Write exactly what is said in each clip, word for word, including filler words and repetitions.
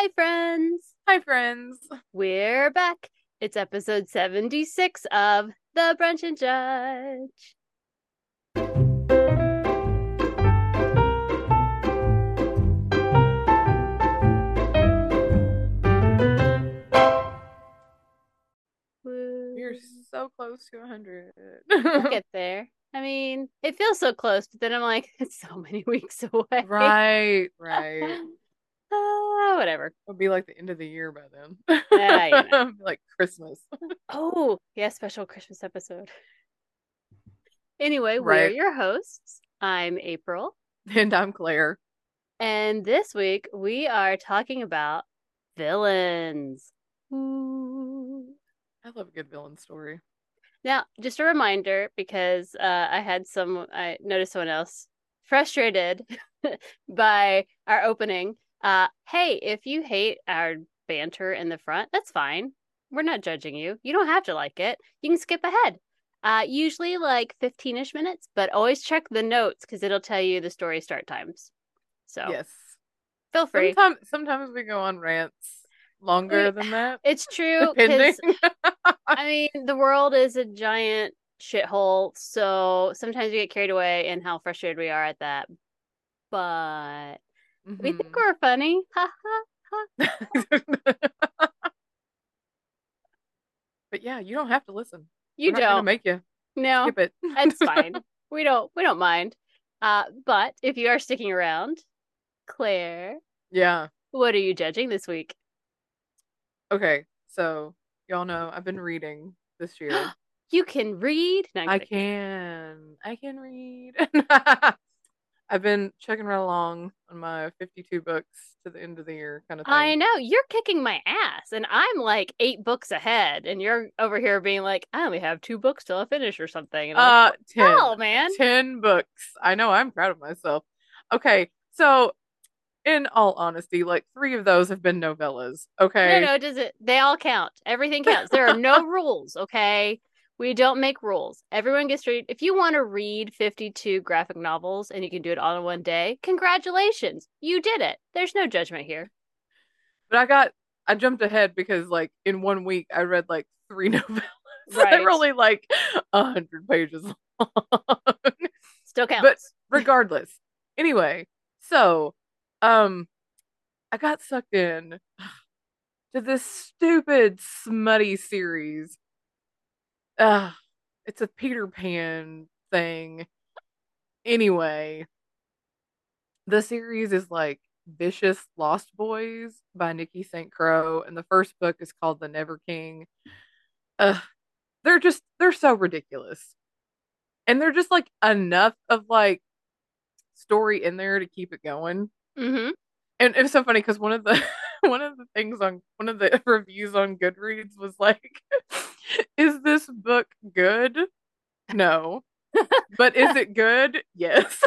Hi, friends. Hi, friends. We're back. It's episode seventy-six of The Brunch and Judge. We're Woo. so close to one hundred. We'll get there. I mean, it feels so close, but then I'm like, it's so many weeks away. Right, right. Ah, whatever. It'll be like the end of the year by then. Ah, you know. Like Christmas. Oh, yeah, special Christmas episode. Anyway, we're Right. your hosts. I'm April. And I'm Claire. And this week we are talking about villains. Ooh. I love a good villain story. Now, just a reminder, because uh, I had some, I noticed someone else frustrated by our opening. Uh, hey, if you hate our banter in the front, that's fine. We're not judging you. You don't have to like it. You can skip ahead. Uh, usually like fifteen-ish minutes, but always check the notes because it'll tell you the story start times. So Yes. feel free. Sometimes sometimes we go on rants longer We, than that, it's true depending. because I mean the world is a giant shithole, so sometimes we get carried away in how frustrated we are at that. But we think hmm we're funny. Ha ha ha. But yeah, you don't have to listen. We're You not gonna don't. make you No, skip it. that's fine. We don't we don't mind. Uh, but if you are sticking around, Claire, Yeah. what are you judging this week? Okay. So y'all know I've been reading this year. You can read. No, I'm I kidding. can. I can read. I've been checking right along on my fifty-two books to the end of the year kind of I thing. know you're kicking my ass, and I'm like eight books ahead, and you're over here being like, I only have two books till I finish or something, and I'm like, Uh, what the ten. hell, man? ten books. I know, I'm proud of myself. Okay, so in all honesty, like three of those have been novellas. No, Okay. no, does it? They all count. Everything counts. There are no rules, okay? We don't make rules. Everyone gets to read. If you want to read fifty-two graphic novels and you can do it all in one day, congratulations. You did it. There's no judgment here. But I got, I jumped ahead because like in one week I read like three novellas that were Right. only like a hundred pages long. Still But counts. regardless, anyway, so um, I got sucked in to this stupid smutty series. Uh, it's a Peter Pan thing. Anyway, the series is like Vicious Lost Boys by Nikki Saint Crow, and the first book is called The Never King. Uh, they're just they're so ridiculous, and they're just like enough of like story in there to keep it going. Mm-hmm. And it was so funny because one of the one of the things on one of the reviews on Goodreads was like, "Is this book good? No, but is it good? Yes."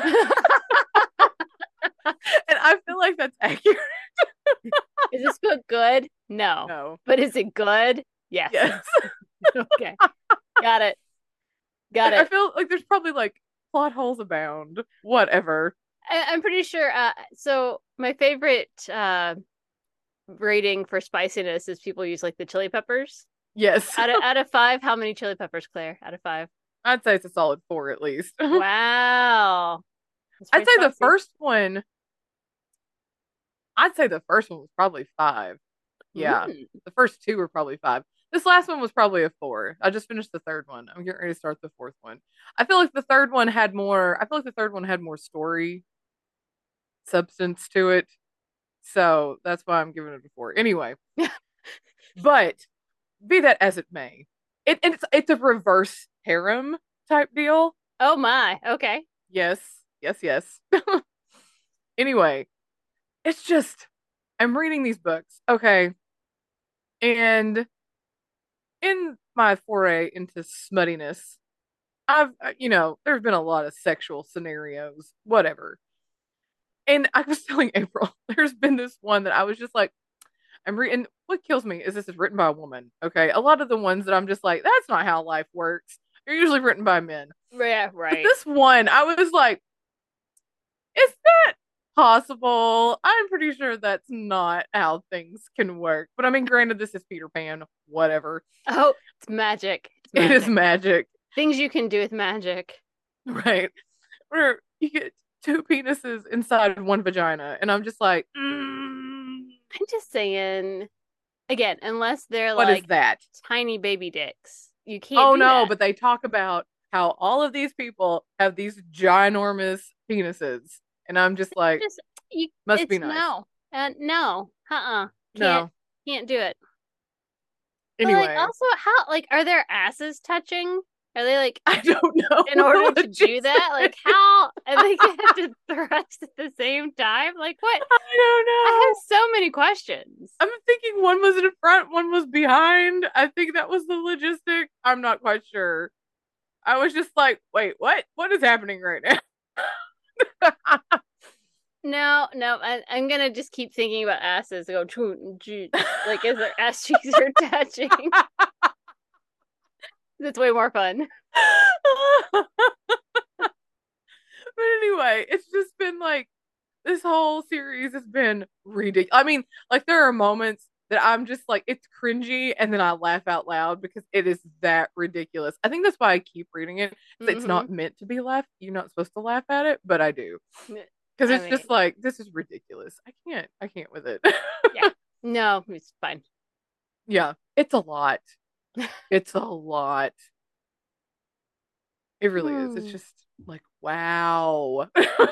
And I feel like that's accurate. Is this book good? No. No, But is it good? Yes. yes. Okay. Got it. Got Like I it. feel like there's probably like plot holes abound. Whatever. I, I'm pretty sure. Uh, so my favorite uh, rating for spiciness is people use like the chili peppers. Yes, Out of out of five, how many chili peppers, Claire? Out of five. I'd say it's a solid four at least. I'd Wow. That's pretty say the spicy. first one. I'd say the first one was probably five. Yeah, Mm. the first two were probably five. This last one was probably a four. I just finished the third one. I'm getting ready to start the fourth one. I feel like the third one had more. I feel like the third one had more story substance to it. So that's why I'm giving it a four. Anyway, but be that as it may, it it's it's a reverse harem type deal. Oh my. Okay. Yes, yes, yes. Anyway, it's just I'm reading these books, okay, and in my foray into smuttiness, I've uh, you know there's been a lot of sexual scenarios, whatever. And I was telling April, there's been this one that I was just like, I'm reading. What kills me is this is written by a woman. Okay, a lot of the ones that I'm just like, that's not how life works. They're usually written by men. Yeah. But Right. this one, I was like, is that possible. I'm pretty sure that's not how things can work. But I mean, granted, this is Peter Pan, whatever. Oh, it's magic. It's It is magic. magic, Things you can do with magic. right? Where you get two penises inside one vagina, and I'm just like, mm, I'm just saying, again, unless they're what is like that? tiny baby dicks, you can't Oh do no, that. but they talk about how all of these people have these ginormous penises, and I'm just like, Just you, must be it's nice. no, uh, no, uh-uh, can't, No. can't do it. But like, Anyway, also, how like are their asses touching? Are they like I don't know in order the to do that? Like logistics. how? And they have to thrust at the same time? Like what? I don't I know. have so many questions. I'm thinking one was in front, one was behind. I think that was the logistic. I'm not quite sure. I was just like, wait, what? What is happening right now? No, no, I, I'm gonna just keep thinking about asses. Go, choo, choo, like as their ass cheeks are touching. That's way more fun. But anyway, it's just been like this whole series has been ridiculous. I mean, like there are moments that I'm just like it's cringy and then I laugh out loud because it is that ridiculous. I think that's why I keep reading it. It's Hmm. not meant to be laughed. You're not supposed to laugh at it, but I do. Because I it's mean, just like this is ridiculous. I can't I can't with it. yeah, no, it's fine. Yeah, it's a lot. It's a lot. It really is. It's Hmm. just like wow.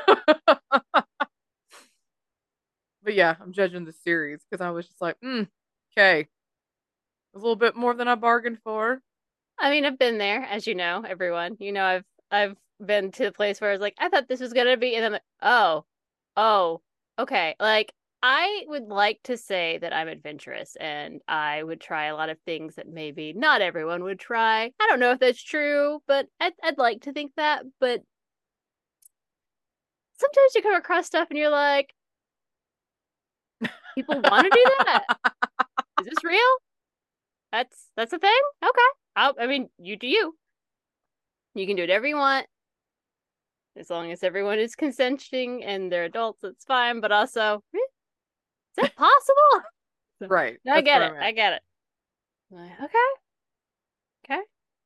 But yeah, I'm judging the series because I was just like, mm, okay, a little bit more than I bargained for. I mean, I've been there, as you know, everyone. You know, I've I've been to the place where I was like, I thought this was gonna be, and then like, oh, oh, okay. Like, I would like to say that I'm adventurous and I would try a lot of things that maybe not everyone would try. I don't know if that's true, but I'd I'd like to think that. But sometimes you come across stuff and you're like, people want to do that? Is this real? That's that's a thing? Okay. I'll, I mean, you do you. You can do whatever you want. As long as everyone is consenting and they're adults, it's fine. But also, eh, is that possible? Right, No, I that's get where it. I'm at. I get it. Like, okay, okay,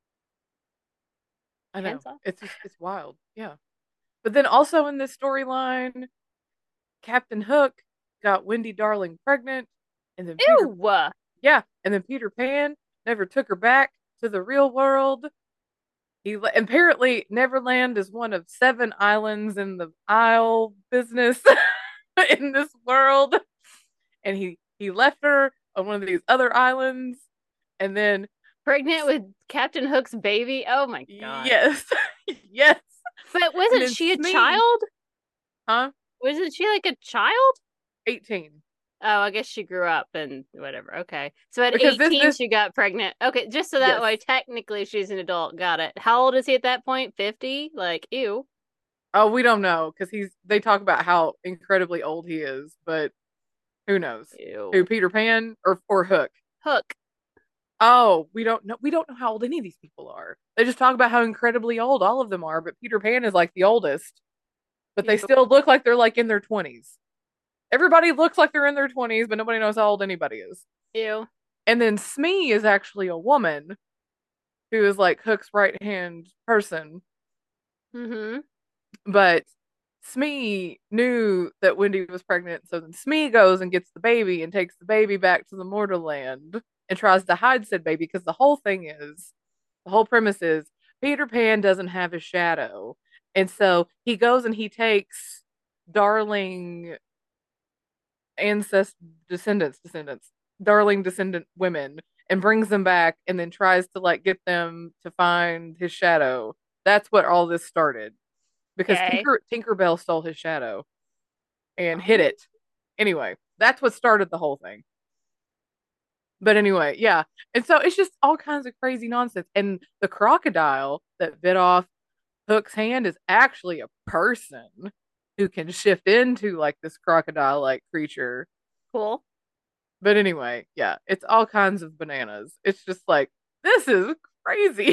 I know hands off. it's just it's wild. Yeah, but then also in this storyline, Captain Hook got Wendy Darling pregnant, and then Peter, Ew. yeah, and then Peter Pan never took her back to the real world. He apparently Neverland is one of seven islands in the Isle business in this world, and he he left her on one of these other islands, and then Pregnant with Captain Hook's baby. Oh my god. yes, yes, But and wasn't then she a Smee, child? huh? Wasn't she like a child? eighteen. Oh, I guess she grew up and whatever. Okay. So at Because this eighteen, this she got pregnant. Okay, just so that yes. way, technically, she's an adult. Got it. How old is he at that point? fifty? Like, ew. Oh, we don't know because he's they talk about how incredibly old he is, but who knows? Who Ew. Peter Pan or or Hook? Hook. Oh, we don't know. We don't know how old any of these people are. They just talk about how incredibly old all of them are, but Peter Pan is like the oldest, but they Ew. still look like they're like in their twenties. Everybody looks like they're in their twenties, but nobody knows how old anybody is. Ew. And then Smee is actually a woman who is like Hook's right hand person, Mm-hmm. but Smee knew that Wendy was pregnant, so then Smee goes and gets the baby and takes the baby back to the Mortarland and tries to hide said baby because the whole thing is the whole premise is Peter Pan doesn't have his shadow. And so he goes and he takes darling ancest descendants, descendants, darling descendant women and brings them back and then tries to like get them to find his shadow. That's what all this started because Okay. Tinker Tinkerbell stole his shadow and hid Oh. it. Anyway, that's what started the whole thing. But anyway, yeah. And so it's just all kinds of crazy nonsense. And the crocodile that bit off Hook's hand is actually a person who can shift into like this crocodile like creature. Cool. But anyway, yeah, it's all kinds of bananas. It's just like, this is crazy.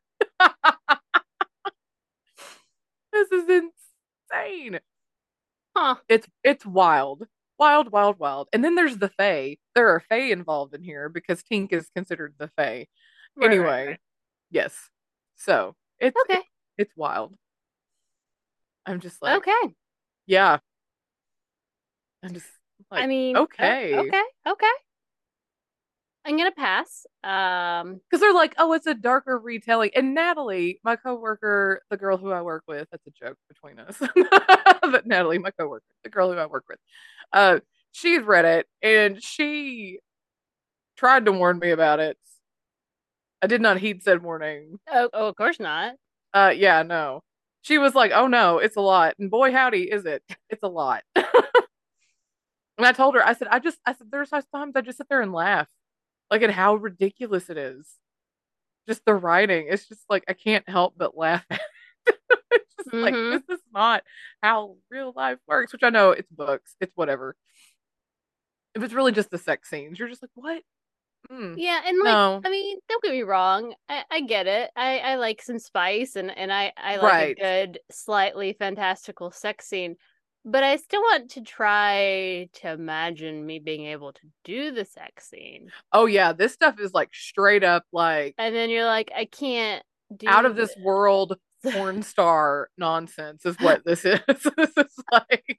This is insane. Huh. It's it's wild. Wild, wild, wild. And then there's the Fae. There are Fae involved in here because Tink is considered the Fae. Right, right, Anyway, right. yes. So it's it, Okay. it's wild. I'm just like, Okay. yeah. I'm just I like, mean, oh, okay. okay. Okay. I'm gonna pass. Um, Because they're like, oh, it's a darker retelling. And Natalie, my coworker, the girl who I work with, that's a joke between us. But Natalie, my coworker, the girl who I work with, uh, she's read it and she tried to warn me about it. I did not heed said warning. oh, oh, of course not. Uh, yeah, no. She was like, oh no, it's a lot. And boy, howdy, is it? It's a lot. And I told her, I said, I just, I said, there's times I just sit there and laugh, like at how ridiculous it is. Just the writing. It's just like I can't help but laugh at it. It's just like Mm-hmm. this is not how real life works, which I know it's books, it's whatever. If it's really just the sex scenes, you're just like, what? Mm, Yeah, and like, no. I mean, don't get me wrong. I, I get it. I, I like some spice and, and I, I like a Right. good, slightly fantastical sex scene. But I still want to try to imagine me being able to do the sex scene. Oh yeah, this stuff is like straight up like And then you're like, I can't out of do this world this. porn star nonsense is what this is. This is like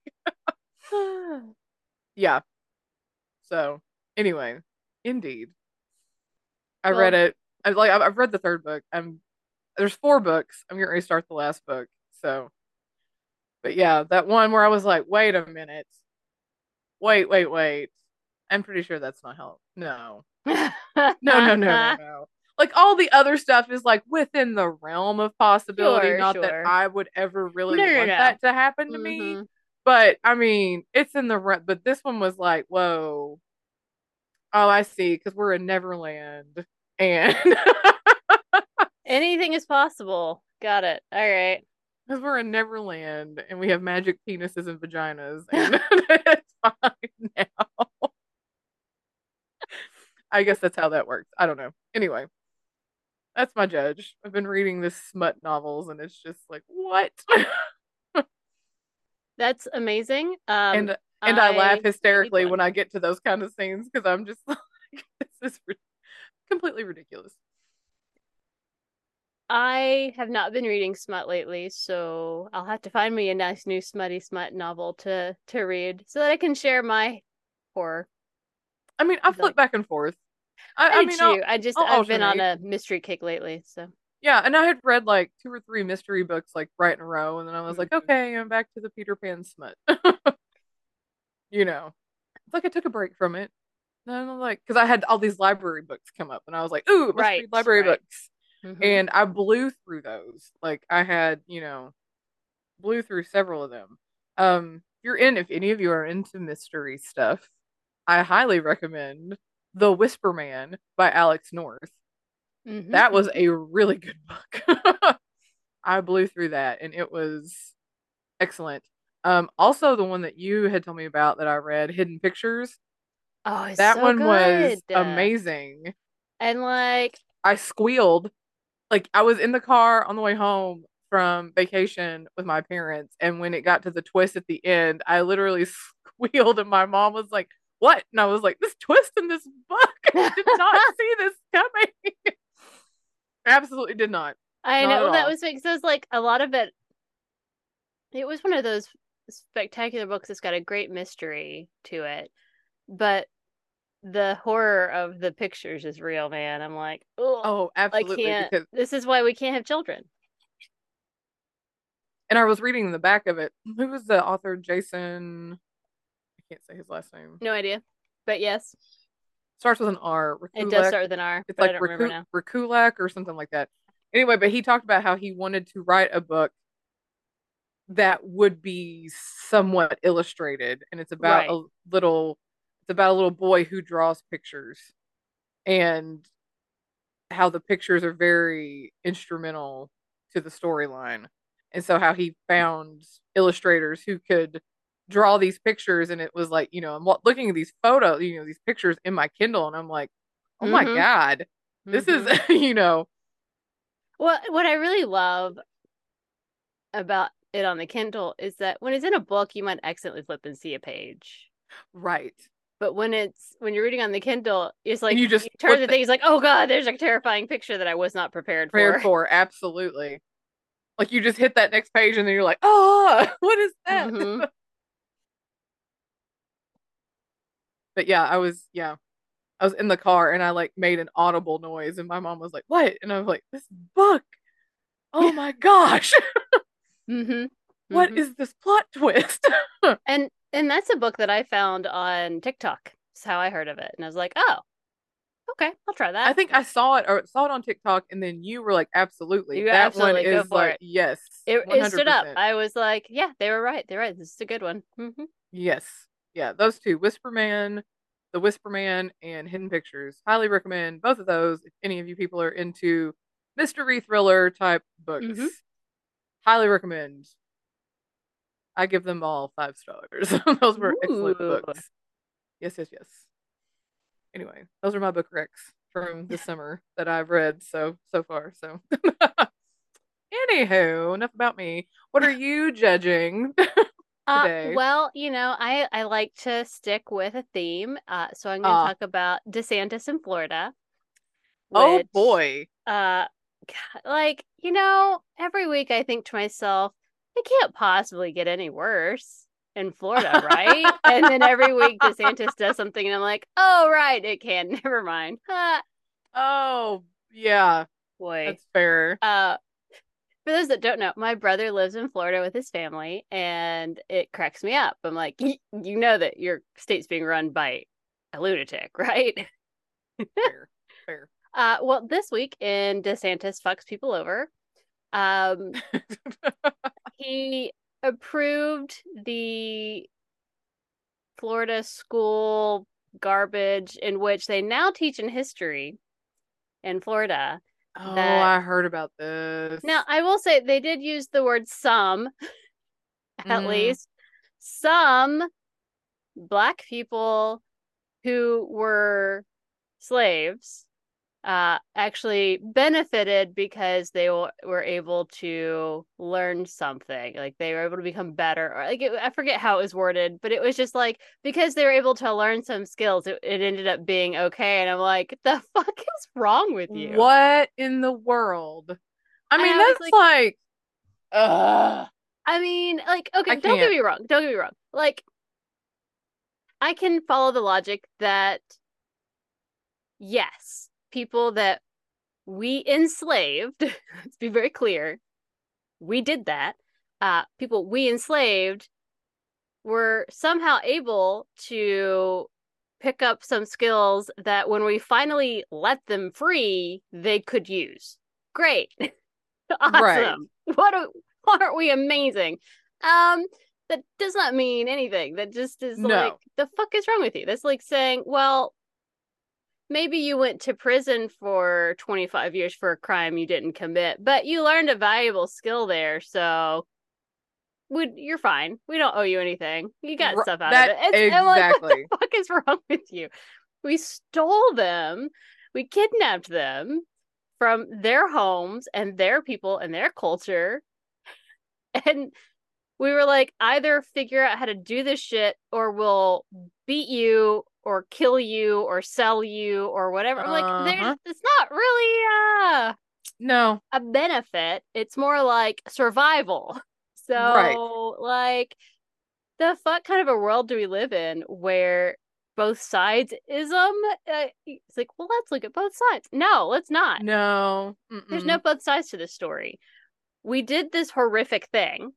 yeah. So anyway, indeed. I read Well, it. I like I've I've read the third book. I'm there's four books. I'm getting ready to start the last book. So, but yeah, that one where I was like, wait a minute. Wait, wait, wait. I'm pretty sure that's not how. No. No, no, no, no, no. Like all the other stuff is like within the realm of possibility. sure, Not that sure. I would ever really No, no, want no. that to happen to me. Mm-hmm. But I mean, it's in the re- but this one was like, whoa. Oh, I see, because we're in Neverland. And Anything is possible. Got it. All right. because we're in Neverland and we have magic penises and vaginas, and it's fine now. I guess that's how that works. I don't know. Anyway, that's my judge. I've been reading this smut novels, and it's just like, what? That's amazing. Um, and and I laugh I need hysterically one. when I get to those kind of scenes because I'm just like, this is ri- completely ridiculous. I have not been reading smut lately, so I'll have to find me a nice new smutty smut novel to to read so that I can share my horror. I mean, I flip Like back and forth. I, I I do mean, I'll too. I just I'll I've been on alternate. a mystery kick lately, so. Yeah, and I had read like two or three mystery books like right in a row, and then I was like, Mhm. okay, I'm back to the Peter Pan smut. You know, it's like I took a break from it. And I'm like, because I had all these library books come up, and I was like, ooh, let's Right, read library right. books. Hmm. And I blew through those. Like I had, you know, blew through several of them. Um, if you're in, if any of you are into mystery stuff, I highly recommend The Whisper Man by Alex North. Hmm. That was Hmm. a really good book. I blew through that, and it was excellent. Um, also the one that you had told me about that I read, Hidden Pictures. Oh, it's That so one was good. Uh, amazing. and like, I squealed. Like I was in the car on the way home from vacation with my parents, and when it got to the twist at the end, I literally squealed, and my mom was like, "What?" And I was like, "This twist in this book, I did not see this coming." Absolutely did not. I Not know at well, that all. was because like a lot of it. It was one of those spectacular books that's got a great mystery to it, but the horror of the pictures is real, man. I'm like, oh, Oh, I absolutely. can't. Because, This is why we can't have children. and I was reading the back of it. Who was the author? Jason. I can't say his last name. No idea, but yes, Starts with an R. it does Rakulak. start with an R, It's but I like don't remember Raku now. Rakulak or something like that. Anyway, but he talked about how he wanted to write a book that would be somewhat illustrated, and it's about Right. a little it's about a little boy who draws pictures, and how the pictures are very instrumental to the storyline, and so how he found illustrators who could draw these pictures. And it was like, you know, I'm looking at these photos, you know, these pictures in my Kindle, and I'm like, oh my Mm-hmm. god, this is Mm-hmm. you know. What what I really love about it on the Kindle is that when it's in a book, you might accidentally flip and see a page. Right. But when it's when you're reading on the Kindle, it's And like you you just turn flip the the thing, it's like, oh god, there's a terrifying picture that I was not prepared prepared for. for. Absolutely. Like you just hit that next page and then you're like, oh, what is that? Mm-hmm. But yeah, I was, yeah, I was in the car and I like made an audible noise and my mom was like, what? And I was like, this book. Oh my gosh. Mm-hmm. What Mm-hmm. is this plot twist? And and that's a book that I found on TikTok. That's how I heard of it. And I was like, oh, okay, I'll try I that. think I saw it or saw it on TikTok and then you were like, absolutely. You That one absolutely go is for like, it. yes, It it stood up. one hundred percent. I was like, yeah, they were right. They're right. This is a good one. Mm-hmm. Yes. Yeah, those two, Whisper Man, The Whisper Man, and Hidden Pictures. Highly recommend both of those if any of you people are into mystery thriller type Mm-hmm. books. Highly recommend. I give them all five stars. Those were excellent Ooh. books. Yes, yes, yes. Anyway, those are my book recs from the summer that I've read so so far. So, anywho, enough about me. What are you judging Uh, today? well, you know, I I like to stick with a theme. Uh, so I'm going to Ah, talk about DeSantis in Florida, oh which, boy. uh, God, like, you know, every week I think to myself, it can't possibly get any worse in Florida, right? And then every week DeSantis does something, and I'm like, oh, right, it can. Never mind. Ah, Oh, yeah, boy. that's fair. Uh, For those that don't know, my brother lives in Florida with his family, and it cracks me up. I'm like, you know that your state's being run by a lunatic, right? Fair. Fair. Uh, well, this week in DeSantis fucks people over, um, he approved the Florida school garbage in which they now teach in history in Florida Oh, that I heard about this. now I will say they did use the word some at Mm, least some black people who were slaves uh, actually benefited because they w- were able to learn something. Like they were able to become better, or like it, I forget how it was worded, but it was just like because they were able to learn some skills, it, it ended up being okay. And I'm like, the fuck is wrong with you? what in the world? I And mean, I was that's like, like, ugh, I mean, like, I okay, don't get can't. me wrong, don't get me wrong. Like, I can follow the logic that yes, people that we enslaved, let's be very clear, we did that. Uh, people we enslaved were somehow able to pick up some skills that when we finally let them free, they could use. Great. Right. Awesome. What a, aren't we amazing? Um, that does not mean anything. That just is like, No. the fuck is wrong with you? That's like saying, well, maybe you went to prison for twenty-five years for a crime you didn't commit, but you learned a valuable skill there, so we, you're fine. We don't owe you anything. You got R- stuff out of that it. It's I'm like, what the exactly. fuck is wrong with you? We stole them, we kidnapped them from their homes and their people and their culture, and we were like, either figure out how to do this shit or we'll beat you or kill you or sell you or whatever. I'm like, there's Uh-huh. it's not really uh, No. a benefit. It's more like survival. Right. So, like, the fuck kind of a world do we live in where both sides ism? Uh, it's like, well, let's look at both sides. No, let's not. No. There's no Mm-mm. both sides to this story. We did this horrific thing.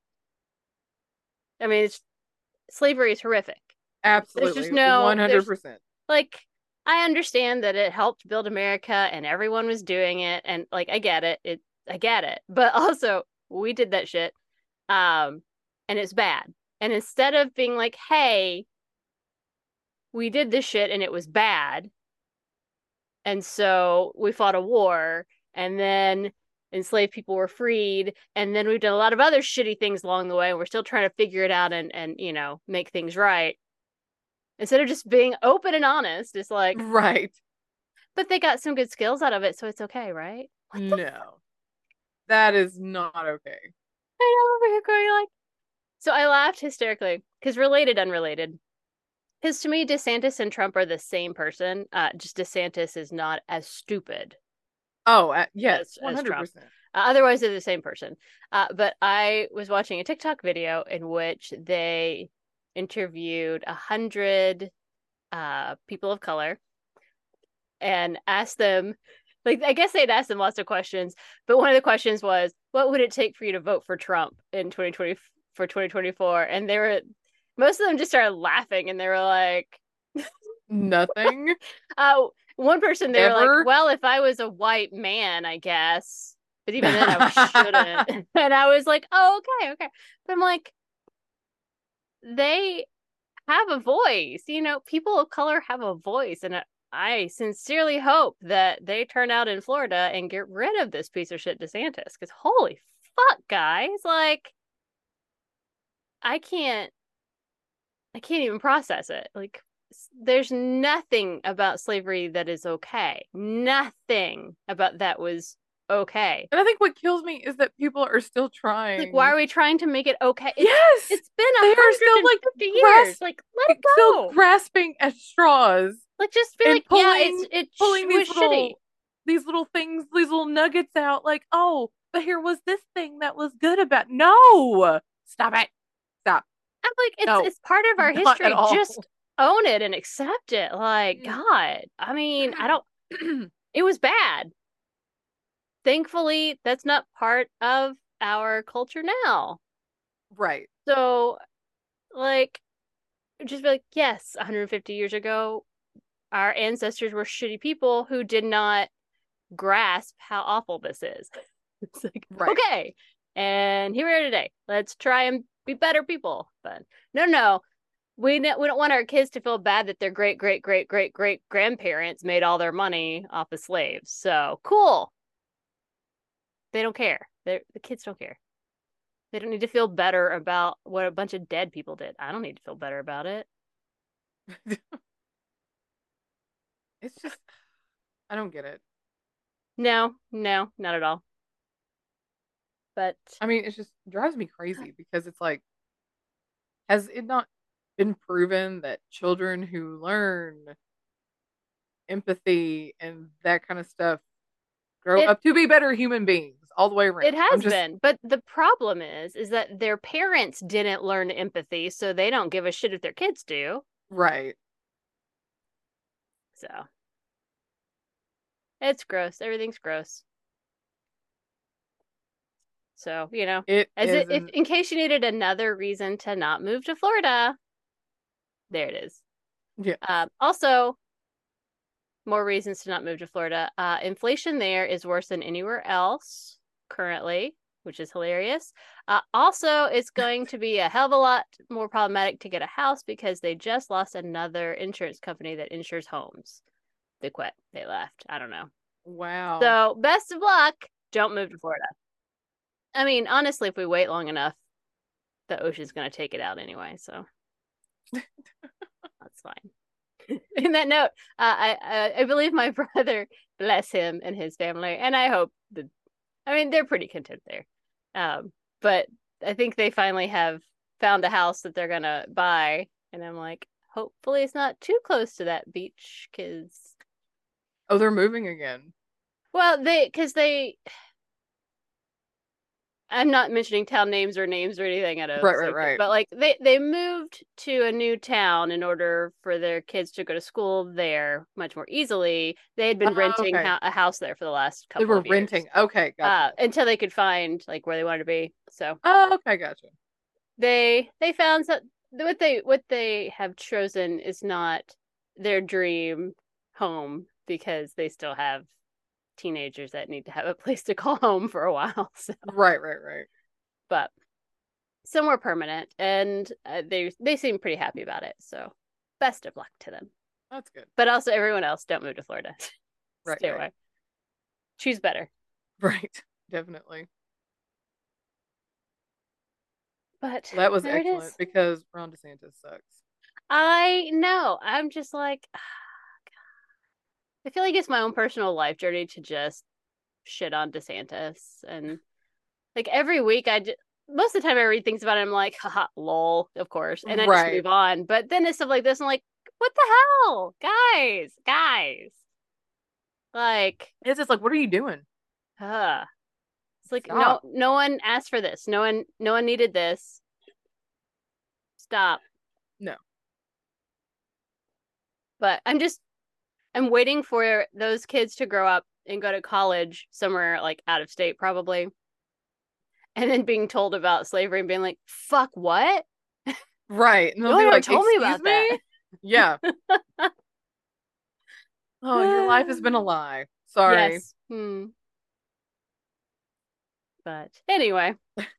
I mean, it's, slavery is horrific. There's just Absolutely. no, there's one hundred percent. like, I understand that it helped build America and everyone was doing it. And like, I get it. It, I get it. But also, we did that shit. Um, and it's bad. And instead of being like, hey, we did this shit and it was bad. And so we fought a war and then enslaved people were freed. And then we've done a lot of other shitty things along the way. And we're still trying to figure it out and, and, you know, make things right. Instead of just being open and honest, it's like, Right. but they got some good skills out of it. So it's okay, right? What the No. That is not okay. I'm over here going like, so I laughed hysterically because related, unrelated. Because to me, DeSantis and Trump are the same person. Uh, just DeSantis is not as stupid Oh, uh, yes, as as Trump. one hundred percent. Uh, otherwise, they're the same person. Uh, but I was watching a TikTok video in which they interviewed a hundred uh, people of color and asked them, like, I guess they'd asked them lots of questions, but one of the questions was, "What would it take for you to vote for Trump in twenty twenty for twenty twenty-four?" And they were, most of them just started laughing, and they were like, Nothing. uh, one person, they were like, Ever. "Well, if I was a white man, I guess." But even then, I shouldn't. And I was like, "Oh, okay, okay." But I'm like, they have a voice. You know, people of color have a voice, and I sincerely hope that they turn out in Florida and get rid of this piece of shit DeSantis. Because holy fuck, guys, like I can't, I can't even process it. Like, there's nothing about slavery that is okay. Nothing about that was okay. And I think what kills me is that people are still Like, why trying. are we trying to make it okay? It's Yes, it's been a they are hundred still and like fifty years. grasp, Like, let it still go. grasping at straws Like, just be and like, yeah, it's pulling, it sh- pulling was these shitty. little, these little things, these little nuggets out. Like, oh, but here was this thing that was good about. No, stop it, stop. I'm like, it's No, it's part of our not at history. all. Just own it and accept it. Like, God, I mean, I don't. It was bad. Thankfully, that's not part of our culture now. Right. So, like, just be like, yes, one hundred fifty years ago, our ancestors were shitty people who did not grasp how awful this is. It's like, Right. okay. And here we are today. Let's try and be better people. But no, no, we we don't want our kids to feel bad that their great great great great great grandparents made all their money off of slaves. So cool. They don't care. They're, the kids don't care. They don't need to feel better about what a bunch of dead people did. I don't need to feel better about it. It's just, I don't get it. No, no, not at all. But I mean, it just drives me crazy because it's like, has it not been proven that children who learn empathy and that kind of stuff grow it up to be better human beings all the way it around? I'm has just been. But the problem is is that their parents didn't learn empathy, so they don't give a shit if their kids do. right. So it's gross. Everything's gross. So, you know, It as it, if isn't. in case you needed another reason to not move to Florida, there it is. Yeah. Um, also, more reasons to not move to Florida. Uh, inflation there is worse than anywhere else currently, which is hilarious. Uh, also, it's going to be a hell of a lot more problematic to get a house because they just lost another insurance company that insures homes. They quit. They left. I don't know. Wow. So, best of luck. Don't move to Florida. I mean, honestly, if we wait long enough, the ocean's going to take it out anyway. So that's fine. In that note, uh, I, I I believe my brother, bless him and his family, and I hope that, I mean, they're pretty content there. Um, but I think they finally have found a house that they're gonna buy, and I'm like, hopefully it's not too close to that beach, because Oh, they're moving again. well, they because they I'm not mentioning town names or names or anything out of Right, right, safety, right. but like they they moved to a new town in order for their kids to go to school there much more easily. They had been Oh, renting okay. ho- a house there for the last They couple were of years, renting. Okay, gotcha, uh, gotcha. until they could find like where they wanted to be. So Oh, okay, gotcha. they they found that what they what they have chosen is not their dream home because they still have teenagers that need to have a place to call home for a while. So, Right, right, right. but somewhere permanent, and uh, they they seem pretty happy about it. So, best of luck to them. That's good. But also, everyone else, don't move to Florida. Right, Stay right. away. Choose better. Right. Definitely. But Well, that was there it excellent is. because Ron DeSantis sucks. I know. I'm just like, I feel like it's my own personal life journey to just shit on DeSantis, and like every week I just, most of the time I read things about it, I'm like, haha, lol, of course, and I just Right. move on. But then it's stuff like this, I'm like, what the hell, guys, guys, like, It's just like, what are you doing? uh, it's like no, Stop. no one asked for this, no one, no one needed this. Stop. No. But I'm just, I'm waiting for those kids to grow up and go to college somewhere like out of state, probably, and then being told about slavery and being like, fuck, what? Right. And they'll No be one ever like, told me excuse about that. me? Yeah. Oh, your life has been a lie. Sorry. Yes. Hmm. But anyway,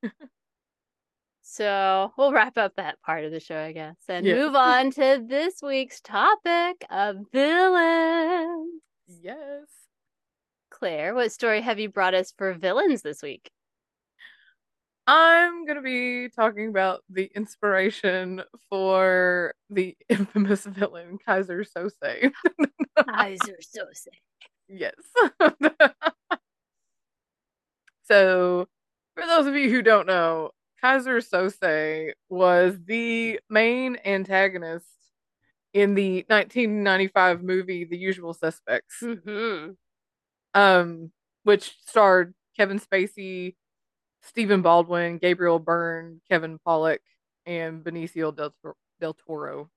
so we'll wrap up that part of the show, I guess, and Yes. move on to this week's topic of villains. Yes. Claire, what story have you brought us for villains this week? I'm gonna be talking about the inspiration for the infamous villain Kaiser Sose. Eyes are so sick. Yes. So, for those of you who don't know, Kaiser Sose was the main antagonist in the nineteen ninety-five movie The Usual Suspects, Mm-hmm. um, which starred Kevin Spacey, Stephen Baldwin, Gabriel Byrne, Kevin Pollak, and Benicio del, del Toro.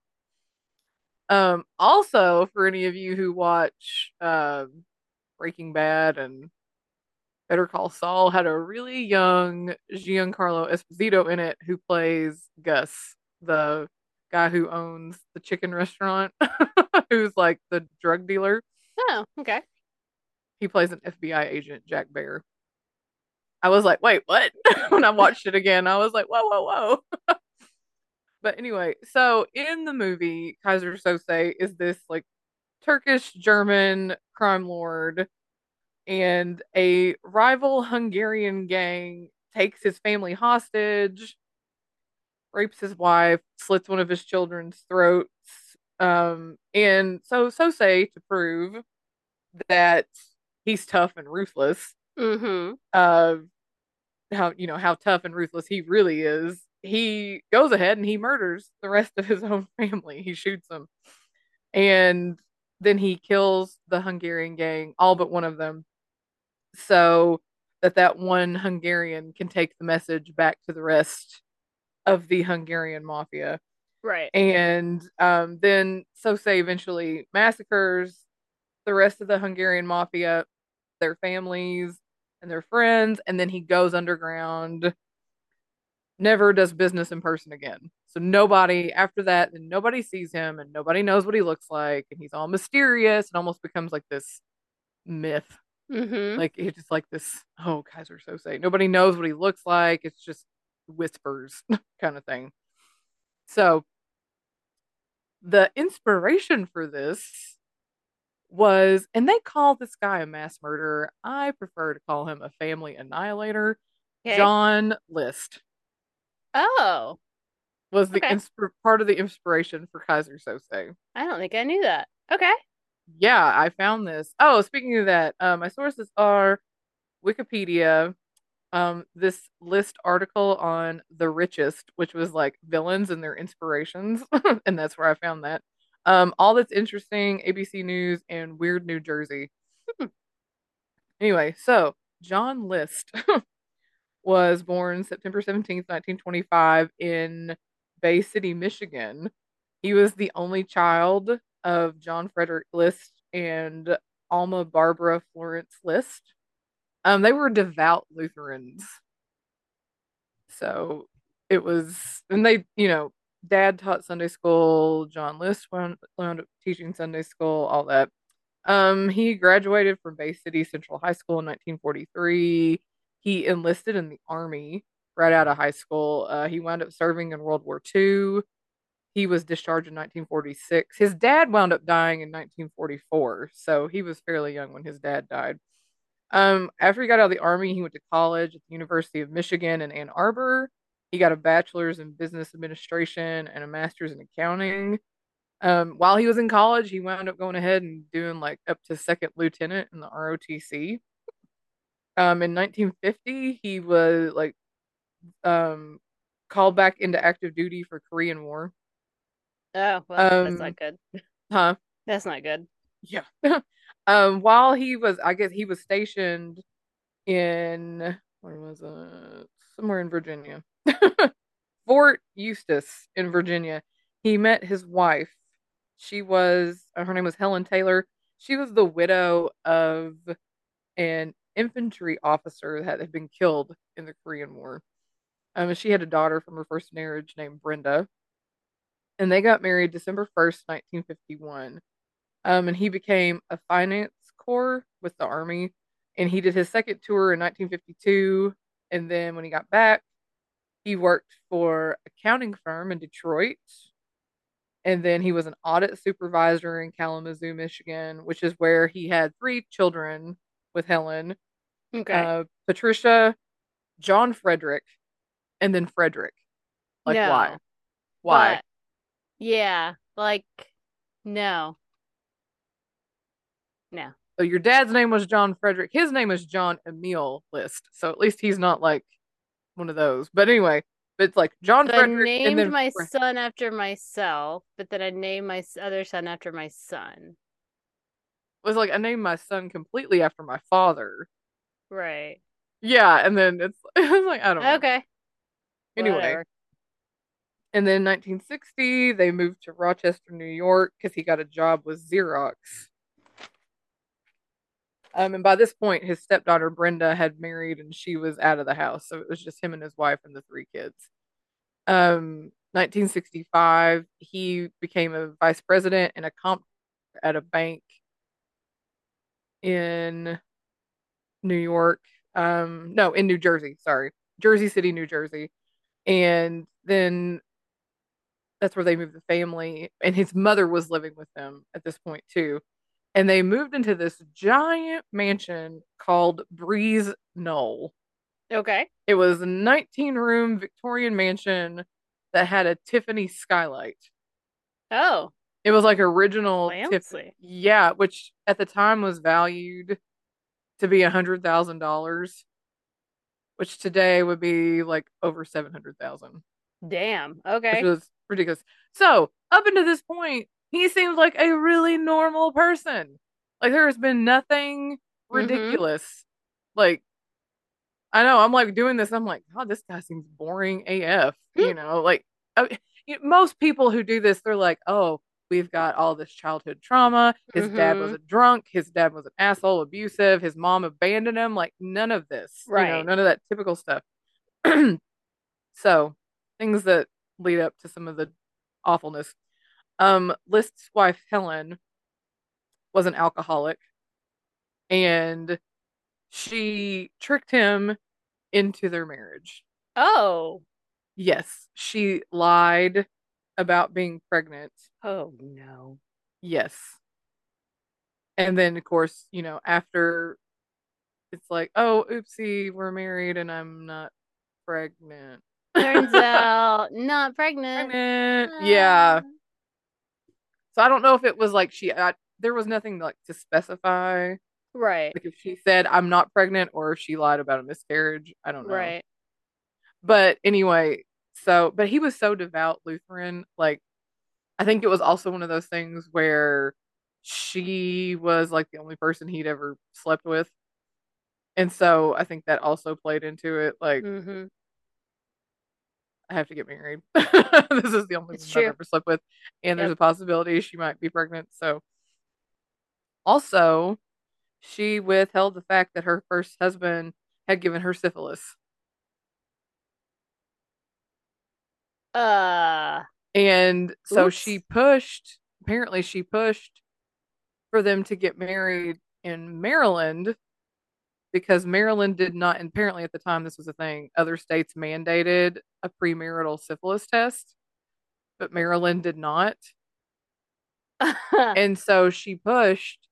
Um, also, for any of you who watch um, Breaking Bad and Better Call Saul, had a really young Giancarlo Esposito in it who plays Gus, the guy who owns the chicken restaurant, who's like the drug dealer. Oh, okay. He plays an F B I agent, Jack Bear. I was like, wait, what? When I watched it again, I was like, whoa, whoa, whoa. But anyway, so in the movie, Kaiser Sose is this like Turkish German crime lord, and a rival Hungarian gang takes his family hostage, rapes his wife, slits one of his children's throats. Um, and so Sose, to prove that he's tough and ruthless, Mm-hmm. uh, how you know how tough and ruthless he really is, he goes ahead and he murders the rest of his own family. He shoots them, and then he kills the Hungarian gang, all but one of them, so that that one Hungarian can take the message back to the rest of the Hungarian mafia. Right. And um, then Sose eventually massacres the rest of the Hungarian mafia, their families and their friends, and then he goes underground, never does business in person again. So nobody after that, then nobody sees him and nobody knows what he looks like, and he's all mysterious and almost becomes like this myth. Mm-hmm. Like it's just like this, oh, Kaiser Sose. Nobody knows what he looks like. It's just whispers kind of thing. So the inspiration for this was, and they call this guy a mass murderer. I prefer to call him a family annihilator. Okay. John List Oh, was the okay. insp- part of the inspiration for Kaiser Sose. I don't think I knew that. Okay. Yeah, I found this. Oh, speaking of that, uh, my sources are Wikipedia, um, this list article on The Richest, which was like villains and their inspirations, and that's where I found that. Um, all that's interesting, A B C News, and Weird New Jersey. Hmm. Anyway, so John List was born September seventeenth, nineteen twenty-five in Bay City, Michigan. He was the only child of John Frederick List and Alma Barbara Florence List. Um, they were devout Lutherans. So it was, and they, you know, dad taught Sunday school, John List wound, wound up teaching Sunday school, all that. Um, he graduated from Bay City Central High School in nineteen forty-three. He enlisted in the Army right out of high school. Uh, he wound up serving in World War Two. He was discharged in nineteen forty-six. His dad wound up dying in nineteen forty-four, so he was fairly young when his dad died. Um, after he got out of the Army, he went to college at the University of Michigan in Ann Arbor. He got a bachelor's in business administration and a master's in accounting. Um, while he was in college, he wound up going ahead and doing like up to second lieutenant in the R O T C. Um, in nineteen fifty, he was like um called back into active duty for Korean War. Oh, well, that's Um, not good. huh? That's not good. Yeah. Um, while he was, I guess he was stationed in where was it? Somewhere in Virginia. Fort Eustis in Virginia. He met his wife. She was, uh, her name was Helen Taylor. She was the widow of an infantry officer that had been killed in the Korean War. Um, and she had a daughter from her first marriage named Brenda, and they got married December first, nineteen fifty-one. Um, and he became a finance corps with the army, and he did his second tour in nineteen fifty-two. And then when he got back, he worked for a accounting firm in Detroit. And then he was an audit supervisor in Kalamazoo, Michigan, which is where he had three children with Helen, Okay. uh, Patricia, John Frederick, and then Frederick. Like, why? No. Why? But yeah, like no. No. So your dad's name was John Frederick. His name is John Emil List. So at least he's not like one of those. But anyway, it's like John So I Frederick and named then my Fre- son after myself, but then I named my s- other son after my son. was like I named my son completely after my father. Right. Yeah, and then it's, it's like I don't know. Okay. Anyway, Whatever. and then nineteen sixty they moved to Rochester, New York because he got a job with Xerox. Um, and by this point, his stepdaughter Brenda had married and she was out of the house, so it was just him and his wife and the three kids. Um, nineteen sixty-five, he became a vice president and a comp at a bank in New York. Um, no, in New Jersey, sorry. Jersey City, New Jersey. And then that's where they moved the family. And his mother was living with them at this point, too. And they moved into this giant mansion called Breeze Knoll. Okay. It was a nineteen room Victorian mansion that had a Tiffany skylight. Oh, It was like original tip, fancy. yeah, which at the time was valued to be a hundred thousand dollars, which today would be like over seven hundred thousand, Damn. which Okay. was ridiculous. So up until this point, he seems like a really normal person. Like there has been nothing Mm-hmm. ridiculous. Like I know I'm like doing this. I'm like, God, this guy seems boring A F. You know, like I, you know, most people who do this, they're like, oh, we've got all this childhood trauma. His dad was Mm-hmm. a drunk. His dad was an asshole, abusive. His mom abandoned him. Like none of this, you know, Right. none of that typical stuff. So things that lead up to some of the awfulness. Um, List's wife Helen was an alcoholic, and she tricked him into their marriage. Oh. Yes, she lied about being pregnant. Oh no. Yes. And then, of course, you know, after it's like, oh, oopsie, we're married and I'm not pregnant. Turns out not pregnant. Pregnant. Ah. Yeah. So I don't know if it was like she, I, there was nothing like to specify. Right. Like if she said, I'm not pregnant or if she lied about a miscarriage. I don't know. Right. But anyway, so, but he was so devout Lutheran. Like, I think it was also one of those things where she was like the only person he'd ever slept with. And so I think that also played into it. Like, Mm-hmm. I have to get married. This is the only It's woman I've true. ever slept with. And there's Yep. a possibility she might be pregnant. So also, she withheld the fact that her first husband had given her syphilis. Uh, And so she oops. pushed, apparently, she pushed for them to get married in Maryland because Maryland did not, and apparently at the time this was a thing, other states mandated a premarital syphilis test, but Maryland did not. And so she pushed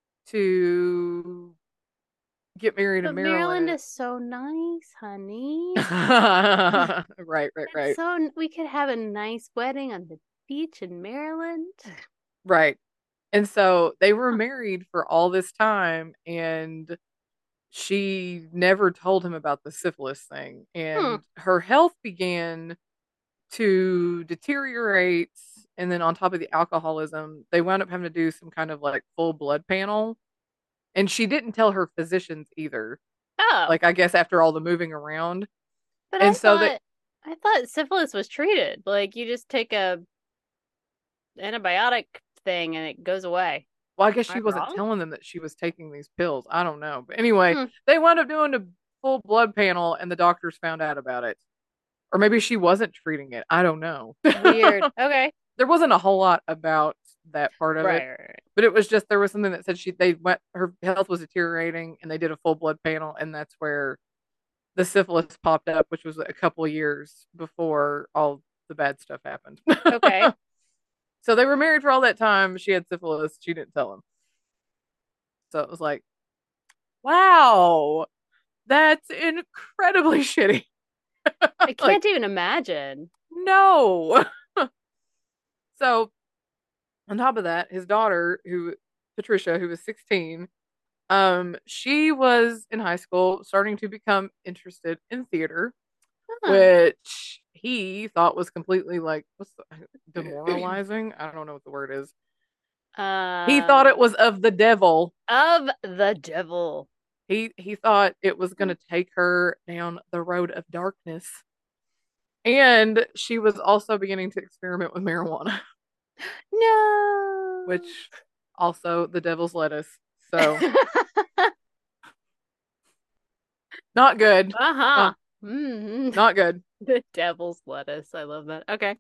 to get married in But Maryland Maryland. is so nice, honey. Right, right, It's right, so we could have a nice wedding on the beach in Maryland. right. And so they were Huh. married for all this time, and she never told him about the syphilis thing, Hmm. and her health began to deteriorate. And then on top of the alcoholism, they wound up having to do some kind of like full blood panel. And she didn't tell her physicians either. Oh, Like, I guess after all the moving around. but I And so they, thought I thought syphilis was treated. Like you just take a antibiotic thing and it goes away. well, I guess Am she I wasn't wrong? telling them that she was taking these pills. I don't know. But anyway, Hmm. they wound up doing a full blood panel and the doctors found out about it. Or maybe she wasn't treating it. I don't know. Weird. Okay. There wasn't a whole lot about that part of it, Right, right, right. but it was just there was something that said she they went her health was deteriorating and they did a full blood panel and that's where the syphilis popped up, which was a couple of years before all the bad stuff happened. Okay. So they were married for all that time. She had syphilis. She didn't tell him. So it was like, wow, that's incredibly shitty. I Like, can't even imagine. no. So on top of that, his daughter, who Patricia, who was sixteen, um, she was in high school starting to become interested in theater, Huh. which he thought was completely like what's the, demoralizing. I don't know what the word is. He thought it Um, was of the devil. of the devil. He he thought it was going to take her down the road of darkness. And she was also beginning to experiment with marijuana, No. which also the devil's lettuce. So not good. Uh-huh. Not Hmm. not good. The devil's lettuce. I love that. Okay.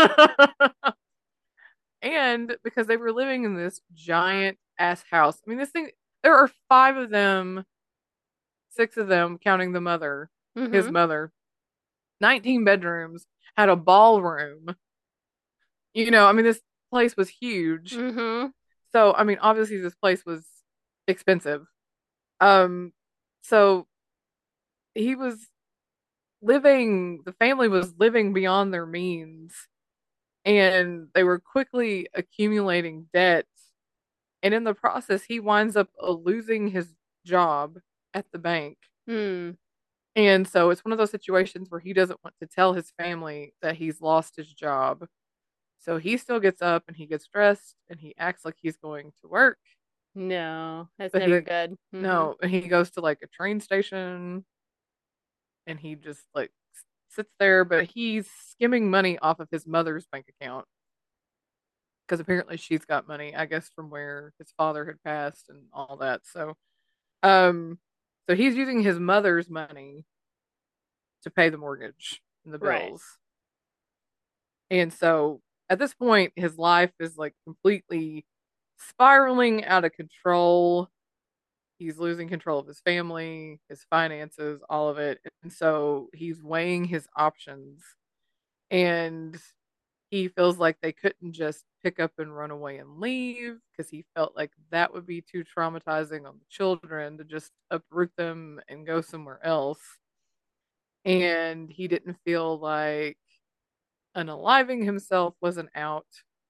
And because they were living in this giant ass house. I mean, this thing, there are five of them, six of them, counting the mother, his Mm-hmm. mother, nineteen bedrooms, had a ballroom. You know, I mean, this place was huge. Mm-hmm. So, I mean, obviously, this place was expensive. Um, so he was living, the family was living beyond their means, and they were quickly accumulating debt. And in the process, he winds up uh, losing his job at the bank. Hmm. And so it's one of those situations where he doesn't want to tell his family that he's lost his job. So he still gets up and he gets dressed and he acts like he's going to work, No, that's but never he good. Mm-hmm. no, and he goes to like a train station and he just like sits there, but he's skimming money off of his mother's bank account because apparently she's got money, I guess, from where his father had passed and all that. So, um, so he's using his mother's money to pay the mortgage and the Right. bills. And so at this point, his life is like completely spiraling out of control. He's losing control of his family, his finances, all of it. And so he's weighing his options. And he feels like they couldn't just pick up and run away and leave because he felt like that would be too traumatizing on the children to just uproot them and go somewhere else. And he didn't feel like unaliving himself was an out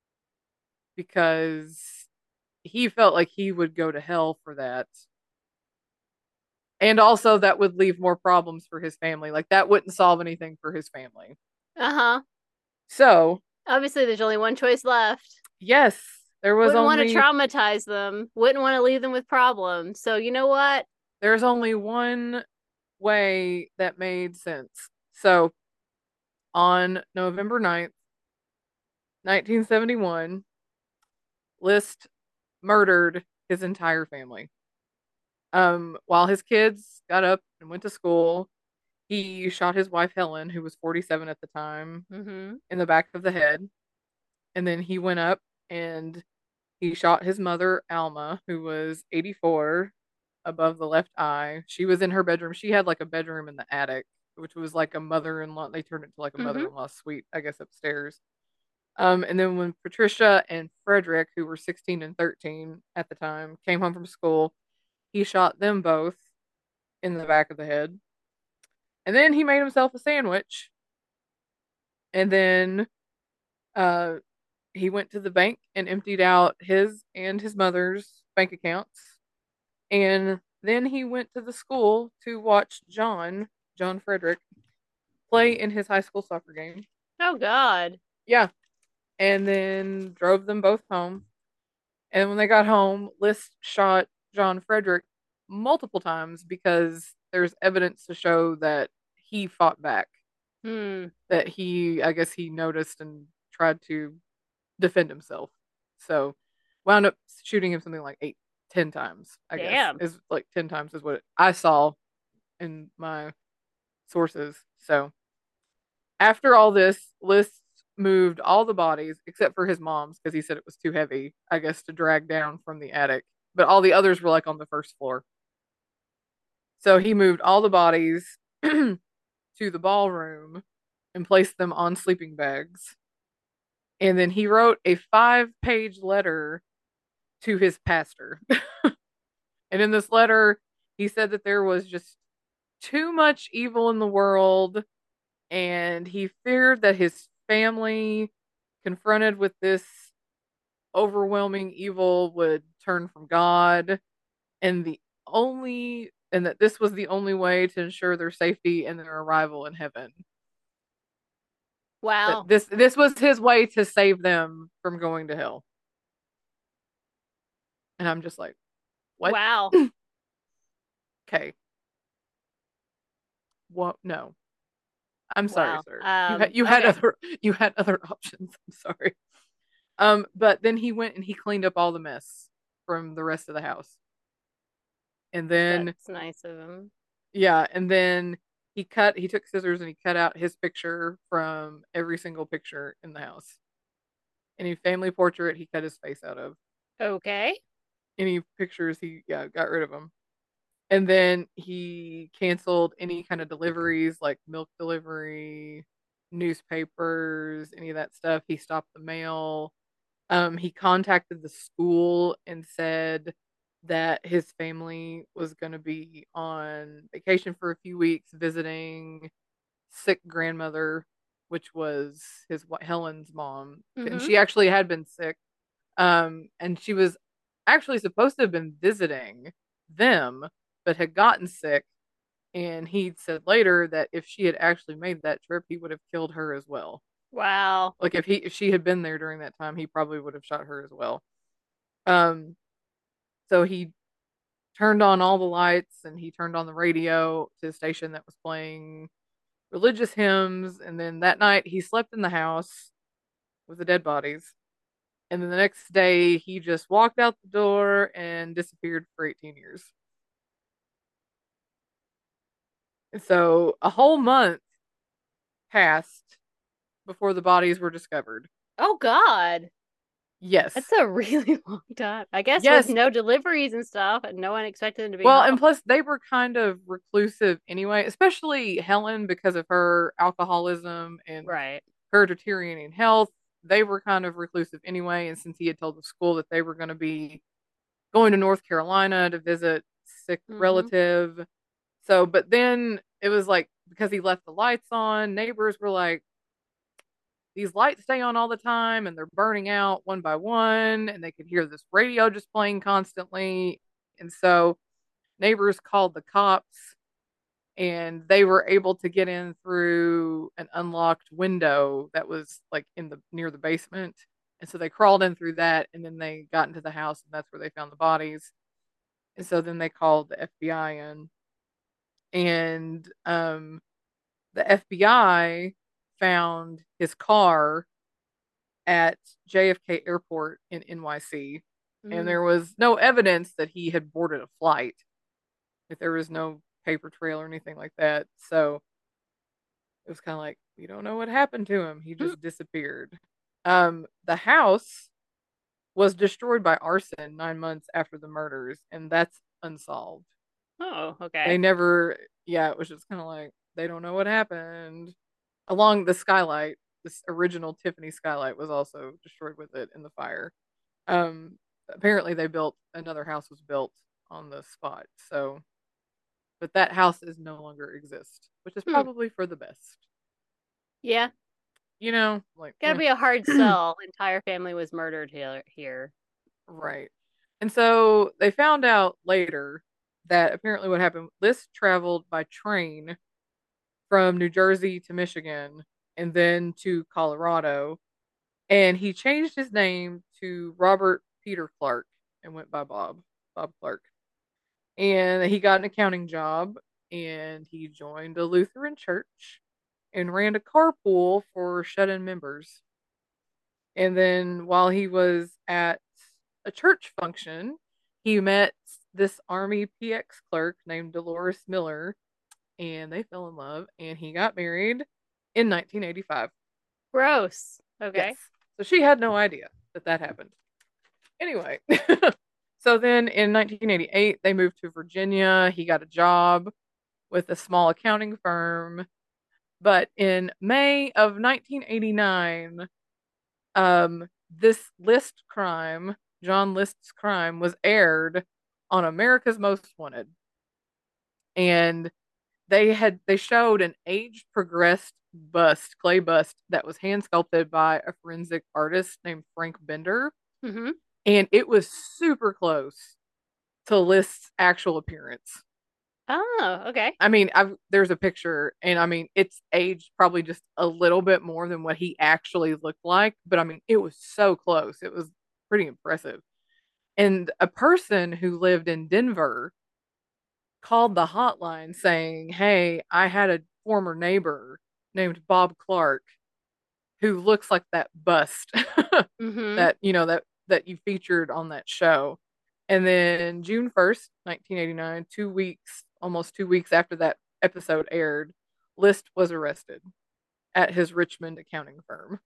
because he felt like he would go to hell for that. And also, that would leave more problems for his family. Like, that wouldn't solve anything for his family. Uh-huh. So, Obviously, there's only one choice left. yes, there was Wouldn't want to only traumatize them. Wouldn't want to leave them with problems. So you know what? there's only one way that made sense. So, on November ninth, nineteen seventy-one, List murdered his entire family. Um, while his kids got up and went to school, he shot his wife Helen, who was forty-seven at the time, Mm-hmm. in the back of the head. And then he went up and he shot his mother, Alma, who was eighty-four, above the left eye. She was in her bedroom. She had like a bedroom in the attic, which was like a mother in law. They turned it to like a Mm-hmm. mother in law suite, I guess, upstairs. Um, and then when Patricia and Frederick, who were sixteen and thirteen at the time, came home from school, he shot them both in the back of the head. And then he made himself a sandwich. And then uh, he went to the bank and emptied out his and his mother's bank accounts. And Then he went to the school to watch John, John Frederick, play in his high school soccer game. Oh God. Yeah. And then drove them both home. And when they got home, List shot John Frederick multiple times because there's evidence to show that he fought back. Hmm. That he, I guess, he noticed and tried to defend himself. So wound up shooting him something like eight, ten times. I guess Damn. is like ten times is what I saw in my sources. So after all this, List moved all the bodies except for his mom's because he said it was too heavy, I guess, to drag down from the attic. But all the others were like on the first floor. So he moved all the bodies to the ballroom and placed them on sleeping bags. And then he wrote a five page letter to his pastor. And in this letter, he said that there was just too much evil in the world. And he feared that his family, confronted with this overwhelming evil, would turn from God. And the only, and that this was the only way to ensure their safety and their arrival in heaven. That Wow. this this was his way to save them from going to hell. And I'm just like, what? Wow. Okay. What? No. I'm sorry, Wow. sir. You had Um, you had okay. other you had other options. I'm sorry. Um, but then he went and he cleaned up all the mess from the rest of the house. And then That's nice of him. yeah, and then he cut he took scissors and he cut out his picture from every single picture in the house. Any family portrait he cut his face out of. Okay. Any pictures he yeah, got rid of them. And then he canceled any kind of deliveries like milk delivery, newspapers, any of that stuff. He stopped the mail. Um, he contacted the school and said that his family was going to be on vacation for a few weeks visiting sick grandmother, which was his Helen's mom. And Mm-hmm. she actually had been sick. Um, and she was actually supposed to have been visiting them, but had gotten sick. And he'd said later that if she had actually made that trip, he would have killed her as well. Wow. Like if he if she had been there during that time, he probably would have shot her as well. Um, so he turned on all the lights and he turned on the radio to a station that was playing religious hymns. And then that night he slept in the house with the dead bodies. And then the next day he just walked out the door and disappeared for eighteen years. And so a whole month passed before the bodies were discovered. Oh God. That's Yes. a really long time. I guess with Yes. no deliveries and stuff, and no one expected them to be Well, and home. plus they were kind of reclusive anyway, especially Helen because of her alcoholism and Right. her deteriorating health. They were kind of reclusive anyway. And since he had told the school that they were going to be going to North Carolina to visit sick Mm-hmm. relative. So, but then it was like because he left the lights on, neighbors were like, these lights stay on all the time and they're burning out one by one, and they could hear this radio just playing constantly. And so neighbors called the cops and they were able to get in through an unlocked window that was like in the near the basement. And so they crawled in through that and then they got into the house and that's where they found the bodies. And so then they called the F B I in and um the F B I found his car at J F K Airport in N Y C, and Mm. there was no evidence that he had boarded a flight. If there was no paper trail or anything like that, so it was kind of like we don't know what happened to him. He Hmm. just disappeared. Um, the house was destroyed by arson nine months after the murders, and that's unsolved. Oh, They okay. never, yeah, it was just kind of like they don't know what happened. Along the skylight, this original Tiffany skylight was also destroyed with it in the fire. Um, apparently they built another house was built on the spot. So, but that house is no longer exist, which is Hmm. probably for the best. Yeah. You know, like Gotta be a hard eh. sell. Entire family was murdered here. Here. Right. And so they found out later that apparently what happened, List traveled by train from New Jersey to Michigan and then to Colorado. And he changed his name to Robert Peter Clark and went by Bob, Bob Clark. And he got an accounting job and he joined a Lutheran church and ran a carpool for shut in members. And then while he was at a church function, he met this Army P X clerk named Dolores Miller and they fell in love and he got married in nineteen eighty-five. Gross. Yes. Okay. So she had no idea that that happened. Anyway, so then in nineteen eighty-eight, they moved to Virginia. He got a job with a small accounting firm. But in May of nineteen eighty-nine, um, this List crime, John List's crime, was aired on America's Most Wanted. And they had they showed an age progressed bust, clay bust that was hand sculpted by a forensic artist named Frank Bender. Mm-hmm. And it was super close to List's actual appearance. Oh, okay. I mean, I've, there's a picture, and I mean, it's aged probably just a little bit more than what he actually looked like, but I mean, it was so close. It was pretty impressive. And a person who lived in Denver called the hotline saying, "Hey, I had a former neighbor named Bob Clark who looks like that bust Mm-hmm. that, you know, that that you featured on that show." And then June first, nineteen eighty-nine, two weeks, almost two weeks after that episode aired, List was arrested at his Richmond accounting firm.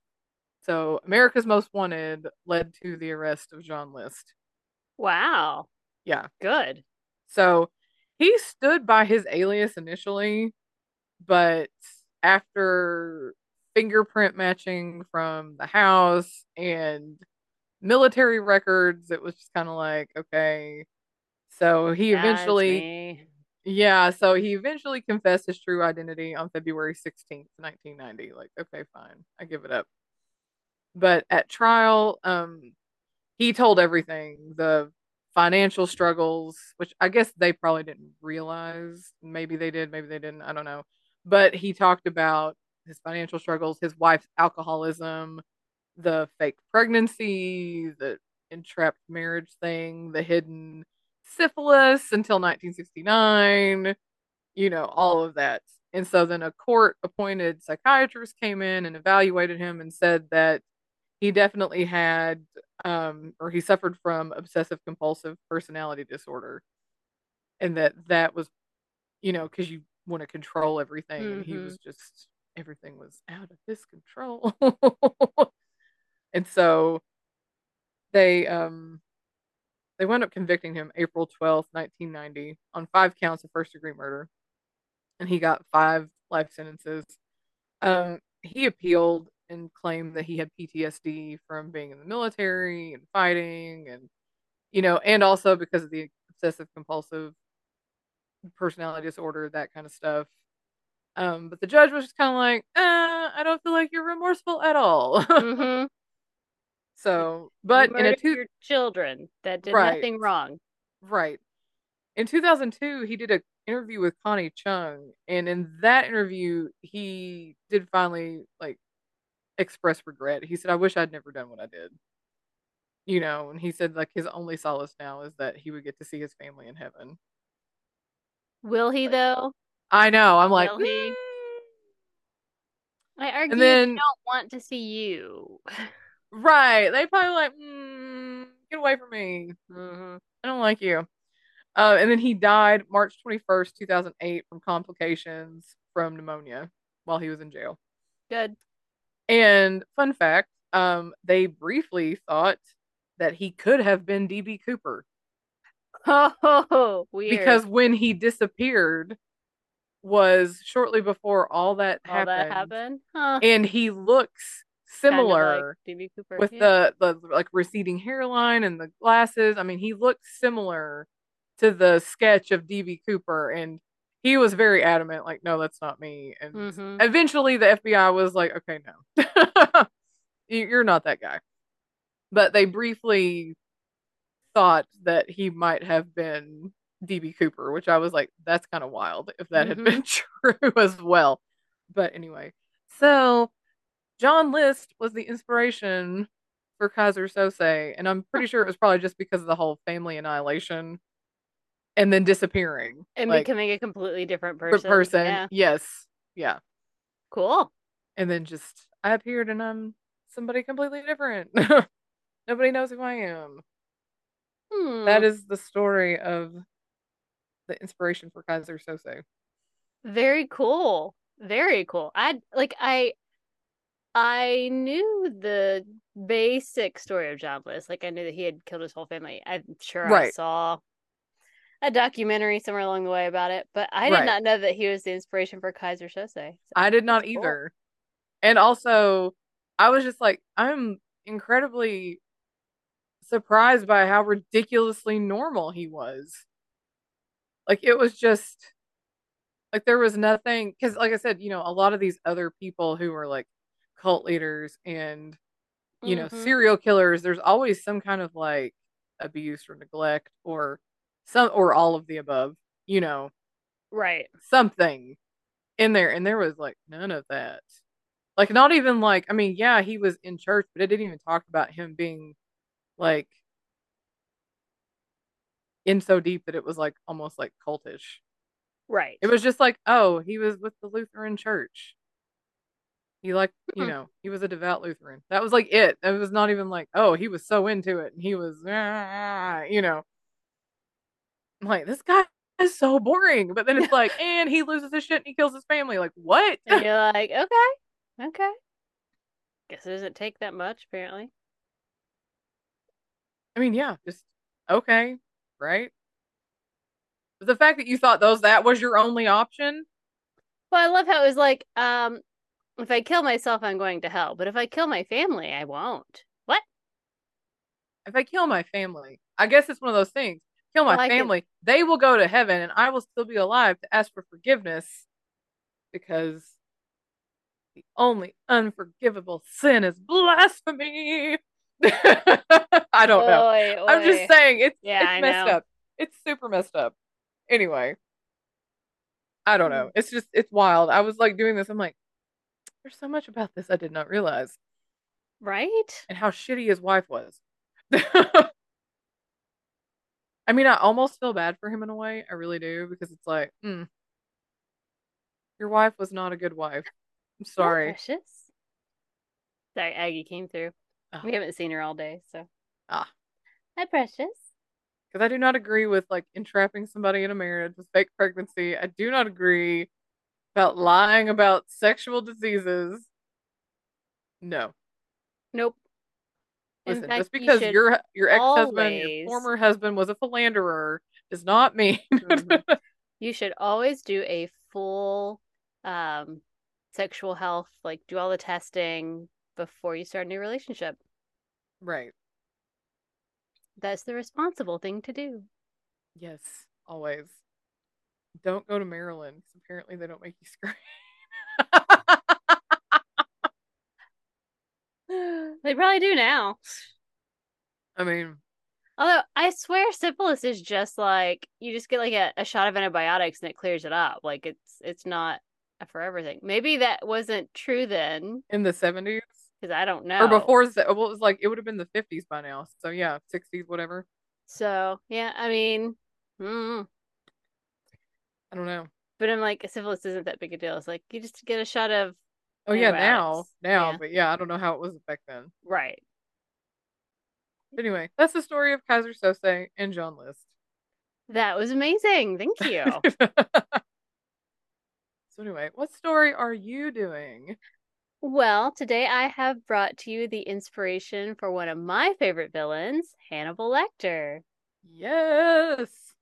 So America's Most Wanted led to the arrest of John List. Wow. Yeah. Good. So he stood by his alias initially, but after fingerprint matching from the house and military records, it was just kind of like, okay. So he Yeah, it's eventually, me. yeah, so he eventually confessed his true identity on February sixteenth, nineteen ninety. Like, okay, fine, I give it up. But at trial, um, he told everything, the financial struggles, which I guess they probably didn't realize. Maybe they did, maybe they didn't, I don't know. But he talked about his financial struggles, his wife's alcoholism, the fake pregnancy, the entrapped marriage thing, the hidden syphilis until nineteen sixty-nine, you know, all of that. And so then a court appointed psychiatrist came in and evaluated him and said that he definitely had, um, or he suffered from obsessive compulsive personality disorder. And that that was, you know, because you want to control everything. And he Mm-hmm. was just, everything was out of his control. And so they um they wound up convicting him April twelfth, nineteen ninety, on five counts of first degree murder, and he got five life sentences. Um, he appealed and claimed that he had P T S D from being in the military and fighting, and you know, and also because of the obsessive compulsive personality disorder, that kind of stuff. Um, but the judge was just kind of like, uh, I don't feel like you're remorseful at all. Mm-hmm. So, You but in a murdered two, your children that did right, nothing wrong. right. In two thousand two, he did an interview with Connie Chung, and in that interview, he did finally like express regret. He said, "I wish I'd never done what I did." You know, and he said like his only solace now is that he would get to see his family in heaven. Will he, Like, though? I know. I'm like, Will mm. he? I And argue they then don't want to see you. right, they probably like, mm, get away from me. Mm-hmm. I don't like you. Uh, and then he died March twenty-first, two thousand eight, from complications from pneumonia while he was in jail. Good. And fun fact, um, they briefly thought that he could have been D B Cooper Oh, weird. because when he disappeared was shortly before all that All that happened, happened? Huh. and he looks Kind of like similar D B. Cooper. with Yeah. the the like receding hairline and the glasses. I mean, he looks similar to the sketch of D B Cooper, and he was very adamant, like, no, that's not me. And Mm-hmm. eventually, the F B I was like, okay, no, you're not that guy. But they briefly thought that he might have been D B Cooper, which I was like, that's kind of wild if that had Mm-hmm. been true as well. But anyway, so John List was the inspiration for Kaiser Sose, and I'm pretty sure it was probably just because of the whole family annihilation and then disappearing. And Like, becoming a completely different the person. person, Yeah. yes, yeah. Cool. And then just I appeared and I'm somebody completely different. Nobody knows who I am. Hmm. That is the story of the inspiration for Kaiser Sose. Very cool. Very cool. I like I I knew the basic story of John Bliss. Like I knew that he had killed his whole family. I'm sure I Right, saw a documentary somewhere along the way about it, but I did right. not know that he was the inspiration for Kaiser Sose. So I did that's not cool. either. And also, I was just like, I'm incredibly surprised by how ridiculously normal he was. Like, it was just like there was nothing, because, like I said, you know, a lot of these other people who are like cult leaders and, you know, Mm-hmm. serial killers, there's always some kind of like abuse or neglect or some, or all of the above, you know, Right. something in there. And there was like none of that. Like, not even like, I mean, yeah, he was in church, but it didn't even talk about him being like in so deep that it was like almost like cultish. Right. It was just like, oh, he was with the Lutheran church. He like, you Hmm. know, he was a devout Lutheran. That was like it. It was not even like, oh, he was so into it and he was, ah, you know, I'm like, this guy is so boring. But then it's like, and he loses his shit and he kills his family. Like, what? And you're like, okay, okay. Guess it doesn't take that much, apparently. I mean, yeah, just okay, right? But the fact that you thought those that was your only option, Well, I love how it was like, um, if I kill myself, I'm going to hell. But if I kill my family, I won't. What? if I kill my family, I guess it's one of those things. Kill my Well, I could. family, they will go to heaven and I will still be alive to ask for forgiveness because the only unforgivable sin is blasphemy. I don't know. Oi, I'm just oi. saying it's Yeah, it's I messed know. up. It's super messed up. Anyway, I don't Hmm. know. It's just it's wild. I was like doing this. I'm like, there's so much about this I did not realize, Right? and how shitty his wife was. I mean, I almost feel bad for him in a way. I really do because it's like, mm, your wife was not a good wife. I'm Hi, sorry. Precious. Sorry, Aggie came through. Ah, We haven't seen her all day, so. ah. Hi, Precious. Because I do not agree with like entrapping somebody in a marriage with fake pregnancy. I do not agree about lying about sexual diseases. No. Nope. In Listen, fact, just you because should your your ex-husband, your always, former husband was a philanderer does not mean mhm. You should always do a full um sexual health, like do all the testing before you start a new relationship. right. That's the responsible thing to do. Yes, always. Don't go to Maryland because apparently they don't make you scream. They probably do now. I mean, Although I swear syphilis is just like you just get like a, a shot of antibiotics and it clears it up. Like it's it's not a forever thing. Maybe that wasn't true then, in the seventies because I don't or know. before, well, it was like it would have been the fifties by now. So yeah, sixties, whatever. So yeah, I mean, mm, I don't know. but I'm like syphilis isn't that big a deal. It's like you just get a shot of Oh yeah, now, antibiotics. now, Yeah, but yeah, I don't know how it was back then. right. But anyway, that's the story of Kaiser Sose and John List. That was amazing. Thank you. So anyway, what story are you doing? Well, today I have brought to you the inspiration for one of my favorite villains, Hannibal Lecter. Yes.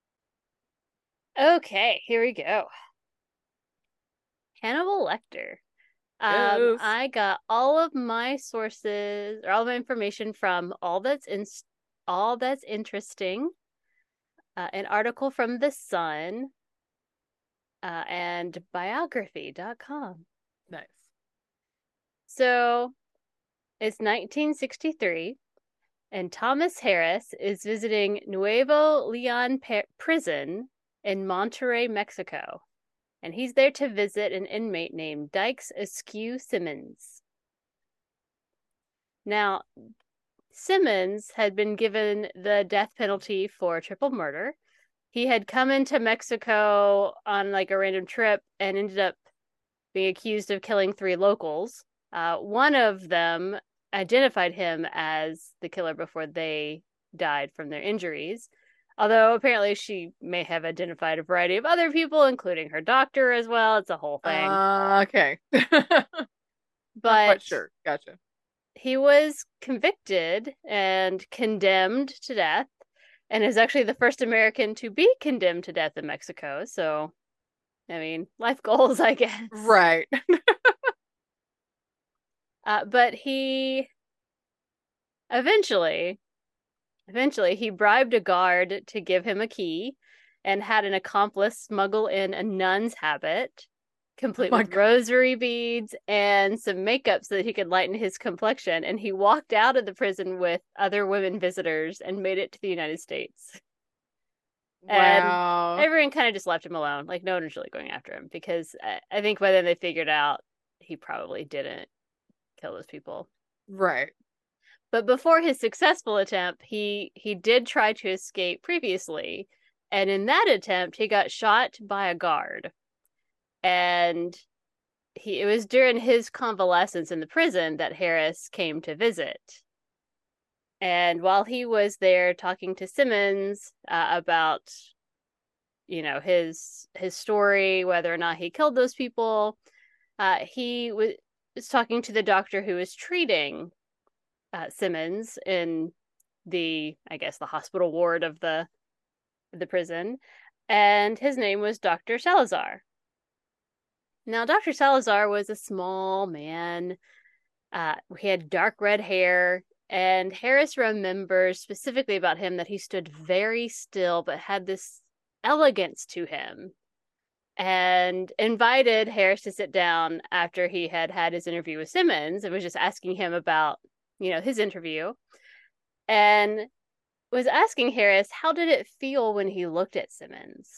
Okay, here we go. Hannibal Lecter. Um, Yes. I got all of my sources or all of my information from all that's in all that's interesting, uh, an article from The Sun, uh, and biography dot com. Nice. So it's nineteen sixty-three. And Thomas Harris is visiting Nuevo Leon Prison in Monterrey, Mexico. And he's there to visit an inmate named Dykes Askew Simmons. Now, Simmons had been given the death penalty for triple murder. He had come into Mexico on like a random trip and ended up being accused of killing three locals. Uh, one of them identified him as the killer before they died from their injuries. Although apparently she may have identified a variety of other people, including her doctor as well. It's a whole thing. Uh, okay. Not quite But sure. Gotcha. he was convicted and condemned to death, and is actually the first American to be condemned to death in Mexico. So, I mean, life goals, I guess. Right. uh, but he eventually, eventually, he bribed a guard to give him a key and had an accomplice smuggle in a nun's habit, complete Oh my with God. rosary beads and some makeup so that he could lighten his complexion. And he walked out of the prison with other women visitors and made it to the United States. And Wow. everyone kind of just left him alone. Like, no one was really going after him because I, I think by then they figured out he probably didn't kill those people. Right. But before his successful attempt, he he did try to escape previously. And in that attempt, he got shot by a guard. And he it was during his convalescence in the prison that Harris came to visit. And while he was there talking to Simmons uh, about, you know, his his story, whether or not he killed those people, uh, he was, was talking to the doctor who was treating uh, Simmons in the, I guess, the hospital ward of the the prison, and his name was Doctor Salazar. Now, Doctor Salazar was a small man. Uh, he had dark red hair, and Harris remembers specifically about him that he stood very still but had this elegance to him, and invited Harris to sit down after he had had his interview with Simmons and was just asking him about, you know, his interview, and was asking Harris, how did it feel when he looked at Simmons?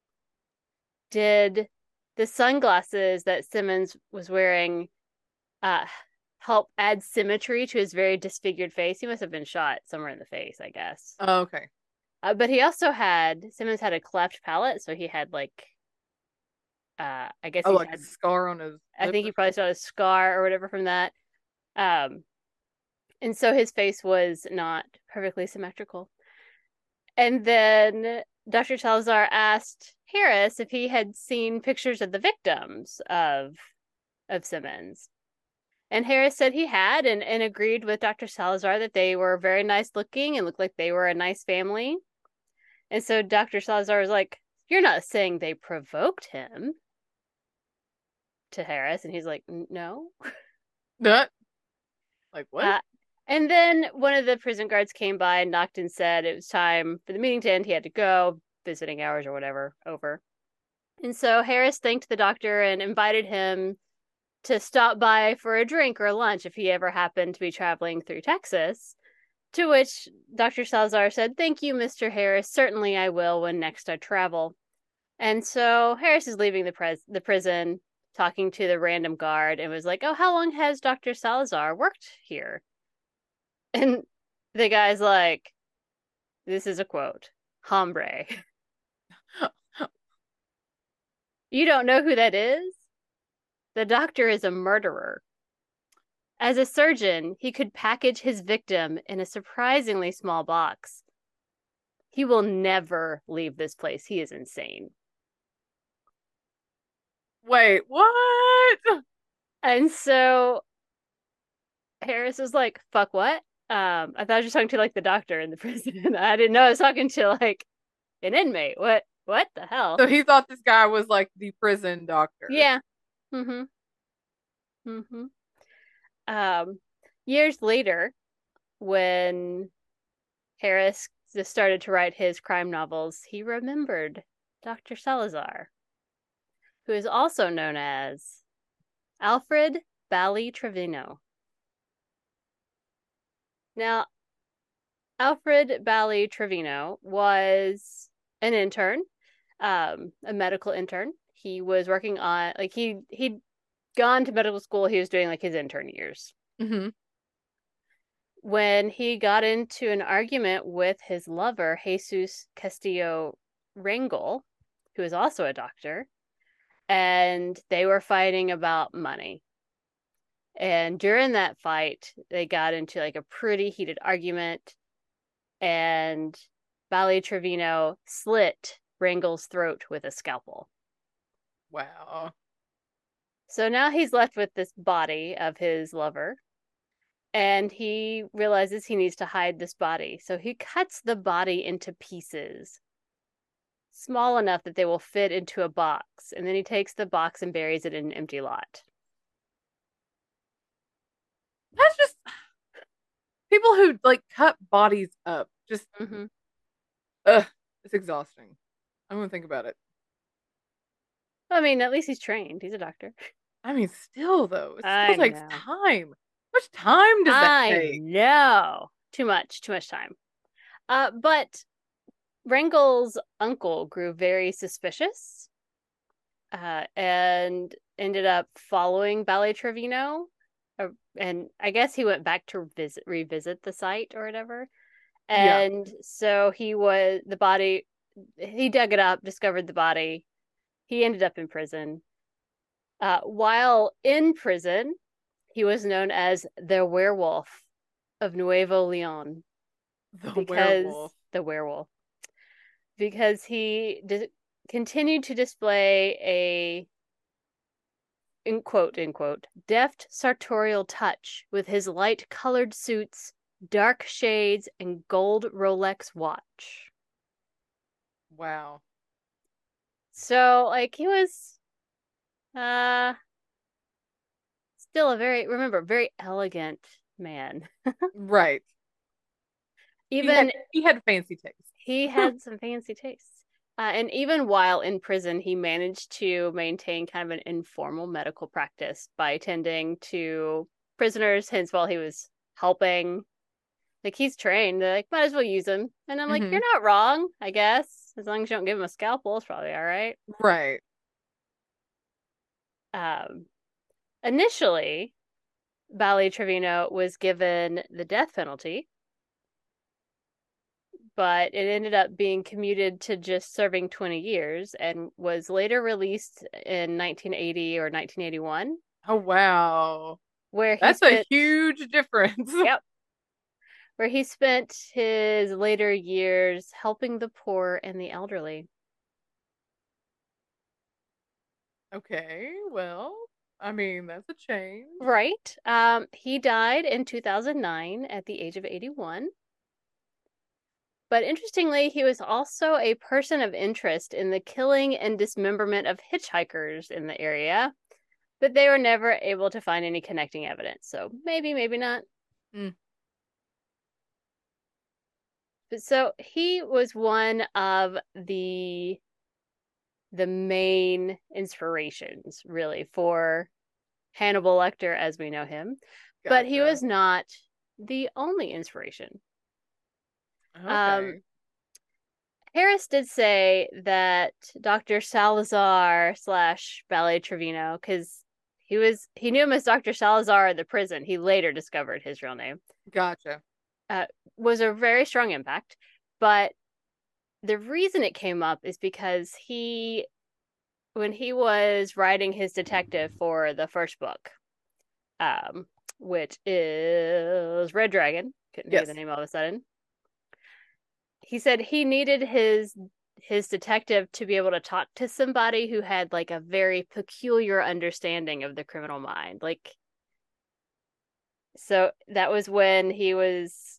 Did the sunglasses that Simmons was wearing uh, help add symmetry to his very disfigured face? He must have been shot somewhere in the face, I guess. Oh, okay. Uh, but he also had, Simmons had a cleft palate, so he had like, uh, I guess Oh, he like a had, scar on his I lip think or he probably saw a scar or whatever from that. Um, and so his face was not perfectly symmetrical. And then Doctor Salazar asked Harris if he had seen pictures of the victims of of Simmons. And Harris said he had, and, and agreed with Doctor Salazar that they were very nice looking and looked like they were a nice family. And so Doctor Salazar was like, "You're not saying they provoked him?" To Harris. And he's like, "No." something. Like what? Uh, and then one of the prison guards came by and knocked and said it was time for the meeting to end. He had to go, visiting hours or whatever, over. And so Harris thanked the doctor and invited him to stop by for a drink or a lunch if he ever happened to be traveling through Texas. To which Doctor Salazar said, "Thank you, Mister Harris. Certainly I will when next I travel." And so Harris is leaving the pres- the prison, talking to the random guard, and was like, "Oh, how long has Doctor Salazar worked here?" And the guy's like, this is a quote, "Hombre." "You don't know who that is? The doctor is a murderer. As a surgeon, he could package his victim in a surprisingly small box. He will never leave this place. He is insane." Wait, what? And so Harris was like, "Fuck what?" Um, I thought I was just talking to like the doctor in the prison. I didn't know I was talking to like an inmate. What? What the hell? So he thought this guy was like the prison doctor. Yeah. Mm-hmm. Mm-hmm. Um, years later, when Harris just started to write his crime novels, he remembered Doctor Salazar, who is also known as Alfred Bally Trevino. Now, Alfred Bally Trevino was an intern, um, a medical intern. He was working on like he he'd gone to medical school. He was doing like his intern years. Mm-hmm. When he got into an argument with his lover, Jesus Castillo Rangel, who is also a doctor, and they were fighting about money. And during that fight, they got into like a pretty heated argument, and Bally Trevino slit Rangel's throat with a scalpel. Wow. So now he's left with this body of his lover, and he realizes he needs to hide this body. So he cuts the body into pieces, small enough that they will fit into a box. And then he takes the box and buries it in an empty lot. That's just people who like cut bodies up. Just Mm-hmm. ugh, it's exhausting. I'm gonna think about it. I mean, at least he's trained. He's a doctor. I mean, still though, it still I takes know. time. How much time does that I take? know. Too much, too much time. Uh, but Rangel's uncle grew very suspicious, uh, and ended up following Bally Trevino. Uh, and I guess he went back to visit, revisit the site or whatever. Yeah. And so he was the body, he dug it up, discovered the body. He ended up in prison. Uh, while in prison, he was known as the werewolf of Nuevo Leon The because werewolf. the werewolf, because he di- continued to display a in quote in quote deft sartorial touch with his light colored suits, dark shades, and gold Rolex watch. Wow. So like he was uh still a very remember very elegant man. Right. He had Even he had fancy taste. he had some fancy tastes. Uh, and even while in prison, he managed to maintain kind of an informal medical practice by tending to prisoners. Hence, while he was helping, like he's trained, they're like, might as well use him. And I'm like, Hmm. you're not wrong, I guess. As long as you don't give him a scalpel, it's probably all right. Right. Um, Initially, Bally Trevino was given the death penalty, but it ended up being commuted to just serving twenty years and was later released in nineteen eighty or nineteen eighty-one, Oh wow. where he That's a spent, huge difference. yep, where he spent his later years helping the poor and the elderly. Okay, well, I mean, that's a change. Right. Um, he died in two thousand nine at the age of eighty-one. But interestingly, he was also a person of interest in the killing and dismemberment of hitchhikers in the area, but they were never able to find any connecting evidence. So maybe, maybe not. Mm. But so he was one of the the main inspirations really for Hannibal Lecter as we know him, but he Gotcha. was not the only inspiration. Um, Okay. Harris did say that Doctor Salazar slash Ballet Trevino, because he was he knew him as Doctor Salazar in the prison. He later discovered his real name. Gotcha. Uh, was a very strong impact, but the reason it came up is because he, when he was writing his detective for the first book, um, which is Red Dragon, couldn't think of the Yes. name all of a sudden. He said he needed his his detective to be able to talk to somebody who had like a very peculiar understanding of the criminal mind. Like so that was when he was,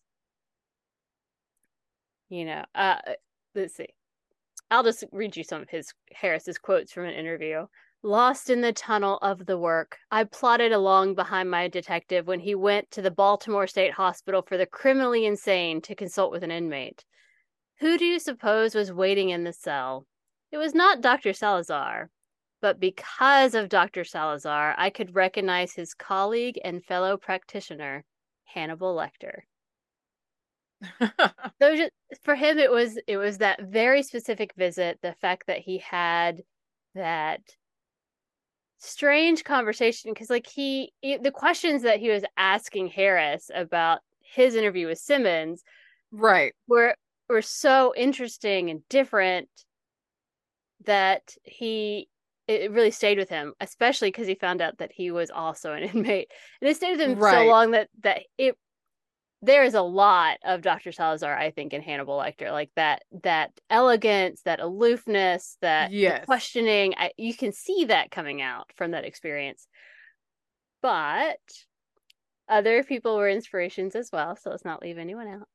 you know, uh let's see. I'll just read you some of his Harris's quotes from an interview. Lost in the tunnel of the work, I plodded along behind my detective when he went to the Baltimore State Hospital for the criminally insane to consult with an inmate. Who do you suppose was waiting in the cell? It was not Doctor Salazar, but because of Doctor Salazar, I could recognize his colleague and fellow practitioner, Hannibal Lecter. So just, for him, it was it was that very specific visit, the fact that he had that strange conversation because like he, he the questions that he was asking Harris about his interview with Simmons Right. were were so interesting and different that he it really stayed with him, especially because he found out that he was also an inmate, and it stayed with him so Right. long that that it there is a lot of Doctor Salazar, I think, in Hannibal Lecter, like that that elegance, that aloofness, that the Yes. questioning. I, you can see that coming out from that experience, but other people were inspirations as well. So let's not leave anyone out.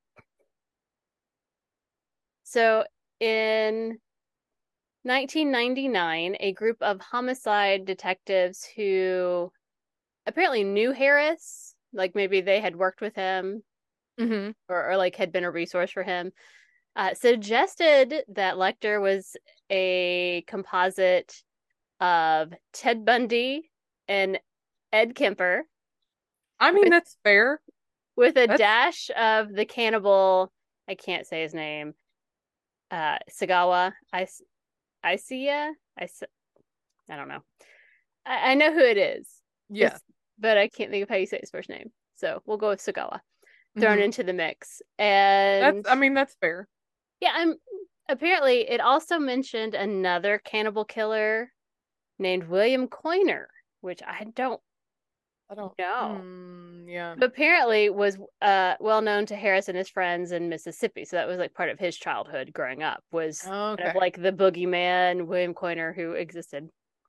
So in nineteen ninety-nine, a group of homicide detectives who apparently knew Harris, like maybe they had worked with him Hmm. or, or like had been a resource for him, uh, suggested that Lecter was a composite of Ted Bundy and Ed Kemper I mean, with that's fair. with a That's dash of the cannibal. I can't say his name. Uh, Sagawa. I Isia. I I don't know. I, I know who it is. yeah. It's but I can't think of how you say his first name. So we'll go with Sagawa thrown Hmm. into the mix. That's, And I mean, that's fair. yeah, I'm apparently it also mentioned another cannibal killer named William Coiner, which I don't I don't, know. mm, yeah. But apparently was uh well known to Harris and his friends in Mississippi. So that was like part of his childhood growing up was kind of Okay. like the boogeyman, William Coiner, who existed.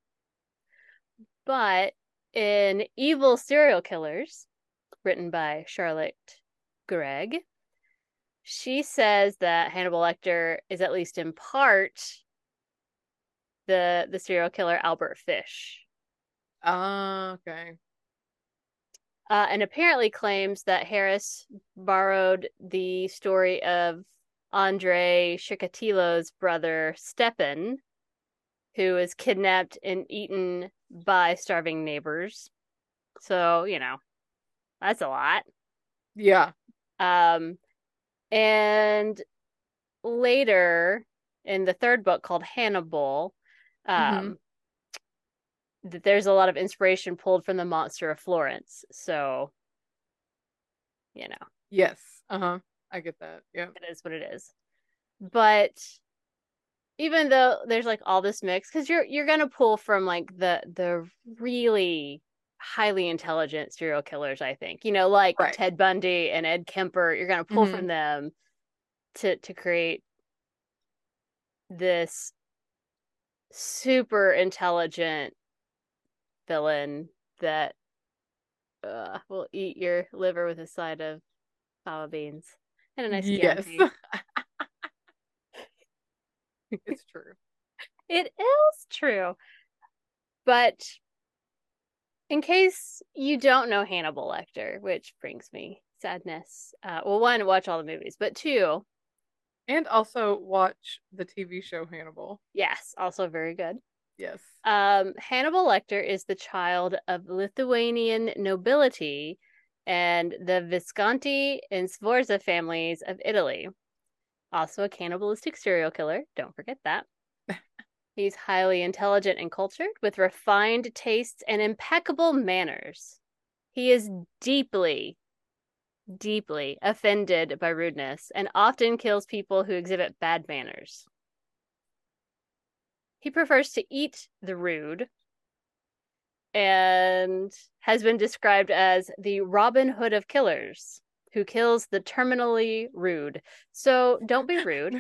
But in Evil Serial Killers, written by Charlotte Gregg, she says that Hannibal Lecter is at least in part the the serial killer Albert Fish, Uh, okay. uh, and apparently claims that Harris borrowed the story of Andre Chikatilo's brother Stepan, who was kidnapped and eaten by starving neighbors. So you know that's a lot. Yeah. Um, and later in the third book called Hannibal, Hmm. um, that there's a lot of inspiration pulled from the Monster of Florence. So, you know, Yes. Uh-huh. I get that. Yeah. it is what it is. But even though there's like all this mix, because you're you're gonna pull from like the the really highly intelligent serial killers, I think. You know, like Right. Ted Bundy and Ed Kemper, you're gonna pull Hmm. from them to to create this super intelligent villain that uh, will eat your liver with a side of fava beans and a nice Yes. Chianti. It's true. It is true. But in case you don't know Hannibal Lecter, which brings me sadness, uh, well, one, watch all the movies, but two, And also watch the T V show Hannibal. yes, also very good. Yes. Um, Hannibal Lecter is the child of Lithuanian nobility and the Visconti and Sforza families of Italy. Also a cannibalistic serial killer. Don't forget that. He's highly intelligent and cultured with refined tastes and impeccable manners. He is deeply, deeply offended by rudeness and often kills people who exhibit bad manners. He prefers to eat the rude and has been described as the Robin Hood of killers who kills the terminally rude. So don't be rude.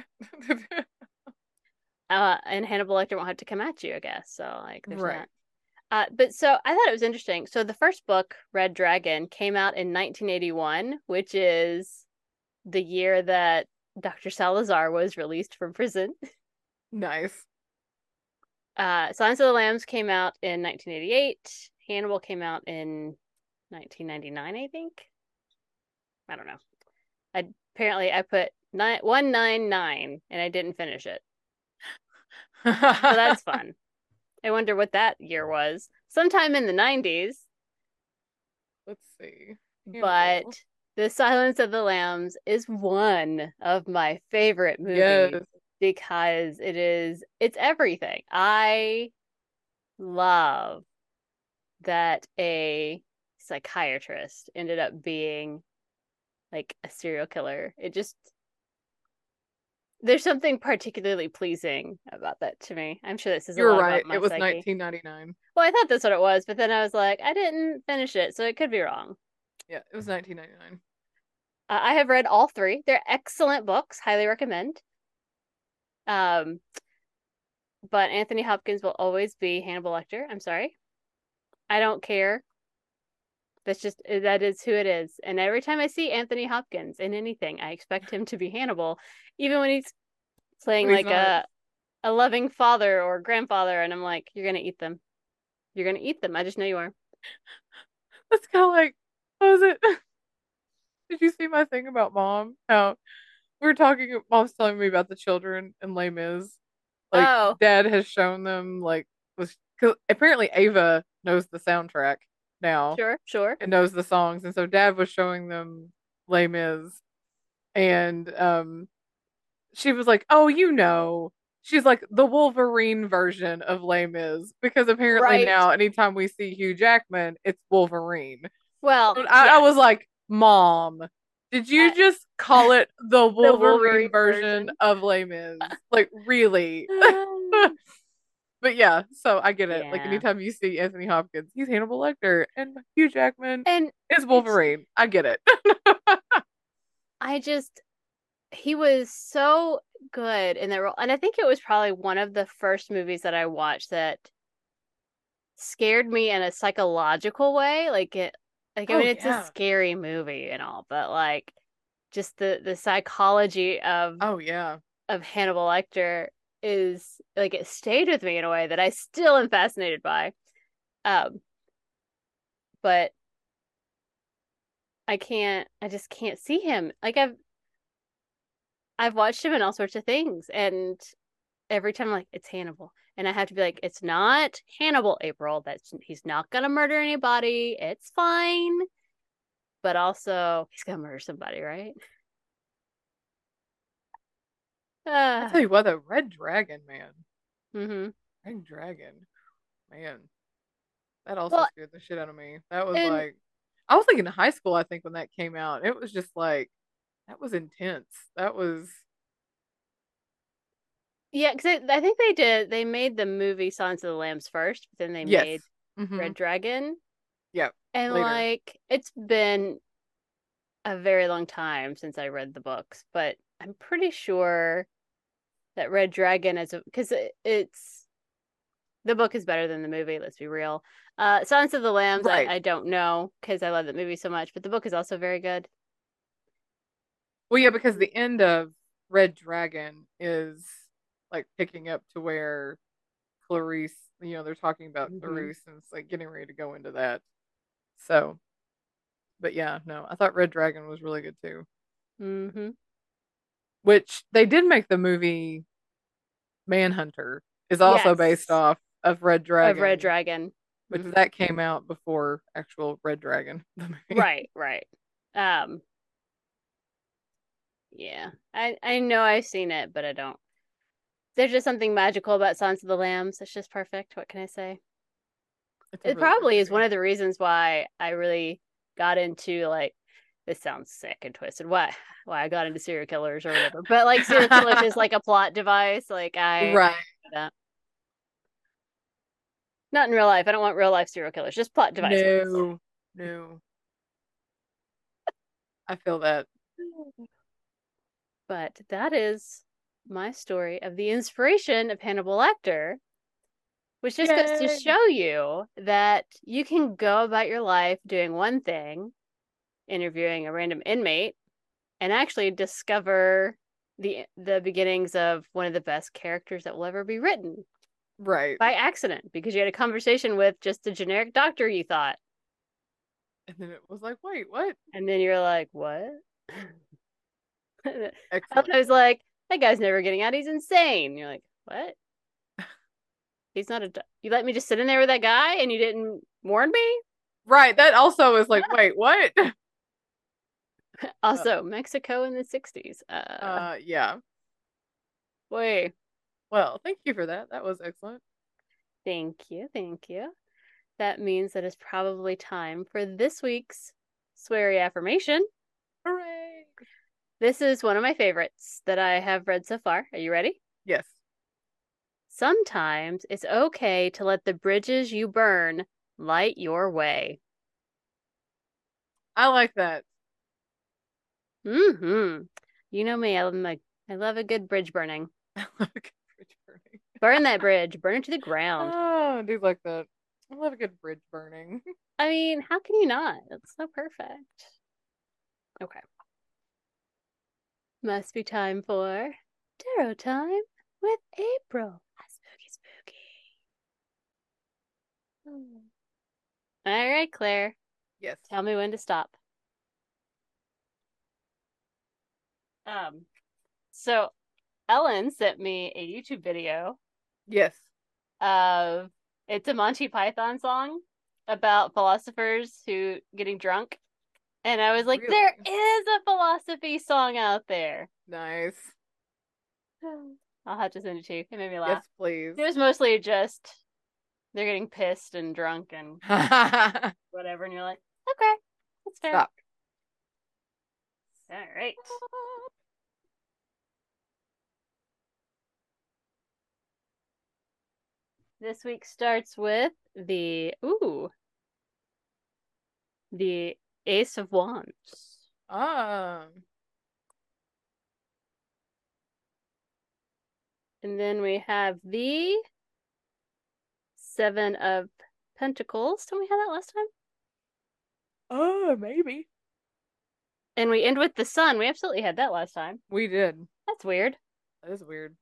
Uh, and Hannibal Lecter won't have to come at you, I guess. So, like, there's that. Right. Uh, but so I thought it was interesting. So the first book, Red Dragon, came out in nineteen eighty-one, which is the year that Doctor Salazar was released from prison. Nice. Uh, Silence of the Lambs came out in nineteen eighty-eight. Hannibal came out in nineteen ninety-nine, I think. I don't know. I apparently I put nine, one ninety-nine and I didn't finish it. So that's fun. I wonder what that year was. Sometime in the nineties, Let's see. but Hannibal. The Silence of the Lambs is one of my favorite movies Yes. because it is it's everything. I love that a psychiatrist ended up being like a serial killer. It just there's something particularly pleasing about that to me. I'm sure this says a You were lot about right. my It was psyche. nineteen ninety-nine. Well, I thought that's what it was, but then I was like, I didn't finish it, so it could be wrong. Yeah, it was nineteen ninety-nine. Uh, I have read all three. They're excellent books, highly recommend. Um, but Anthony Hopkins will always be Hannibal Lecter. I'm sorry. I don't care. That's just that is who it is. And every time I see Anthony Hopkins in anything, I expect him to be Hannibal, even when he's playing But he's like not. a a loving father or grandfather, and I'm like, you're gonna eat them. You're gonna eat them. I just know you are. That's kind of like, what was it? Did you see my thing about mom? How we were talking, mom's telling me about the children in Les Mis. Like, Oh, dad has shown them, like, was, cause apparently Ava knows the soundtrack now sure, sure. and knows the songs. And so dad was showing them Les Mis. And um, she was like, "Oh, you know." She's like the Wolverine version of Les Mis because apparently Right. now, anytime we see Hugh Jackman, it's Wolverine. Well, I, I yes. was like, Mom, did Uh, you just call it the the Wolverine Wolverine version version. of Les Mis? Like, really? Um, But yeah, so I get it. Like, yeah. anytime you see Anthony Hopkins, he's Hannibal Lecter, and Hugh Jackman And is it's Wolverine. I get it. I just he was so good in that role. And I think it was probably one of the first movies that I watched that scared me in a psychological way. Like it like I Oh mean it's a yeah. scary movie and all, but like just the the psychology of Oh yeah. of Hannibal Lecter is like it stayed with me in a way that I still am fascinated by. Um, but I can't I just can't see him. Like I've I've watched him in all sorts of things and every time I'm like it's Hannibal. And I have to be like, it's not Hannibal, April. That's he's not gonna murder anybody. It's fine. But also he's gonna murder somebody, right? I tell Uh, you what, the Red Dragon, man. mm-hmm. Red Dragon, man. That also Well, scared the shit out of me. That was and like, I was like in high school, I think, when that came out. It was just like, that was intense. That was, yeah, because I, I think they did. They made the movie Silence of the Lambs first, but then they yes. made Mm-hmm. Red Dragon. Yeah. And Later. like, it's been a very long time since I read the books, but I'm pretty sure that Red Dragon is because it, it's the book is better than the movie. Let's be real. Uh, Silence of the Lambs, I, Right. I don't know because I love that movie so much, but the book is also very good. Well, yeah, because the end of Red Dragon is like picking up to where Clarice, you know, they're talking about Mm-hmm. Clarice and it's like getting ready to go into that. So, but yeah, no, I thought Red Dragon was really good too. Mm-hmm. Which they did make the movie Manhunter is also based Yes, off of Red of Red Dragon, Dragon. which Mm-hmm. that came out before actual Red Dragon, the movie. Right, right. Um, yeah, I I know I've seen it, but I don't. There's just something magical about Silence of the Lambs. It's just perfect. What can I say? It's a It really good probably is one movie. of the reasons why I really got into like this sounds sick and twisted. Why why I got into serial killers or whatever. But like serial killers is like a plot device. Like I Right. that. Not in real life. I don't want real life serial killers. Just plot devices. No, no. I feel that. But that is my story of the inspiration of Hannibal Lecter, which just goes to Yay. show you that you can go about your life doing one thing, interviewing a random inmate, and actually discover the the beginnings of one of the best characters that will ever be written Right. by accident because you had a conversation with just a generic doctor you thought, And then it was like, wait, what? and then you're like, what? I Excellent. was like, that guy's never getting out. He's insane. You're like, what? He's not a. Do- you let me just sit in there with that guy, and you didn't warn me. Right. That also is like, wait, what? Uh, Also, Mexico in the sixties. Uh, uh, yeah. boy, Well, thank you for that. That was excellent. thank you, thank you. That means that it's probably time for this week's sweary affirmation. Hooray! This is one of my favorites that I have read so far. Are you ready? Yes, Sometimes it's okay to let the bridges you burn light your way. I like that. Mm-hmm. You know me, I love my, I love a good bridge burning. I love a good bridge burning. Burn that bridge, burn it to the ground. Oh, I do like that. I love a good bridge burning. I mean, how can you not? It's so perfect. Okay. Must be time for tarot time with April. Ah, spooky, spooky. Hmm. All right, Claire. Yes. Tell me when to stop. Um, so Ellen sent me a YouTube video Yes. of it's a Monty Python song about philosophers who getting drunk. And I was like, there Really? is a philosophy song out there. Nice. I'll have to send it to you. It made me laugh. Yes, please. It was mostly just they're getting pissed and drunk and whatever, and you're like, okay, that's fair. Stop. All right. This week starts with the ooh, the Ace of Wands. Ah. And then we have the Seven of Pentacles. Didn't we have that last time? Oh, maybe. And we end with the Sun. We absolutely had that last time. We did. That's weird. That is weird.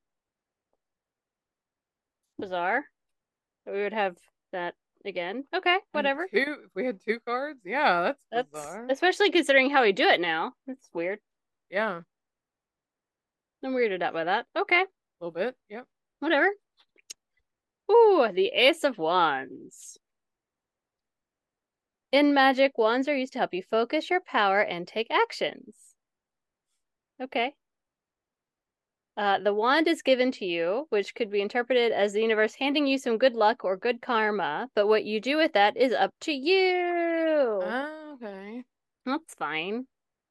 Bizarre. We would have that again. Okay, And whatever. two, if we had two cards, yeah, that's That's bizarre. especially considering how we do it now. That's weird. Yeah, I'm weirded out by that. Okay, a little bit. Yep. whatever. Ooh, the Ace of Wands. In magic, wands are used to help you focus your power and take actions. Okay. Uh, the wand is given to you, which could be interpreted as the universe handing you some good luck or good karma, but what you do with that is up to you. Ah, okay. That's fine.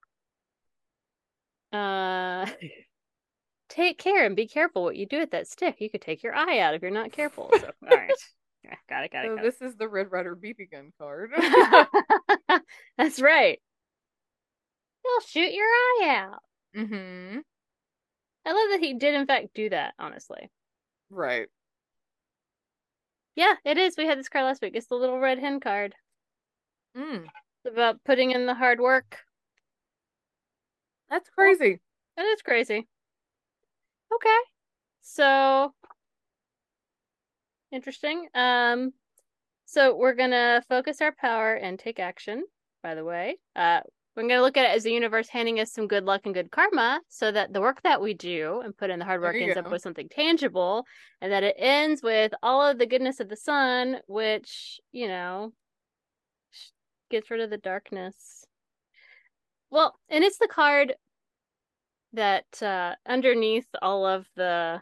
Uh, take care and be careful what you do with that stick. You could take your eye out if you're not careful. So, all right. Yeah, got it, got it, So got this is the Red Rider B B gun card. it. That's right. He'll shoot your eye out. Mm-hmm. I love that he did, in fact, do that, honestly. Right. Yeah, it is. We had this card last week. It's the little red hen card. Mm. It's about putting in the hard work. That's crazy. That is crazy. Okay. So interesting. Um, so we're gonna focus our power and take action, by the way. Uh we're gonna look at it as the universe handing us some good luck and good karma so that the work that we do and put in the hard There work you ends up go. with something tangible, and that it ends with all of the goodness of the sun, which, you know, gets rid of the darkness. Well, and it's the card that uh underneath all of the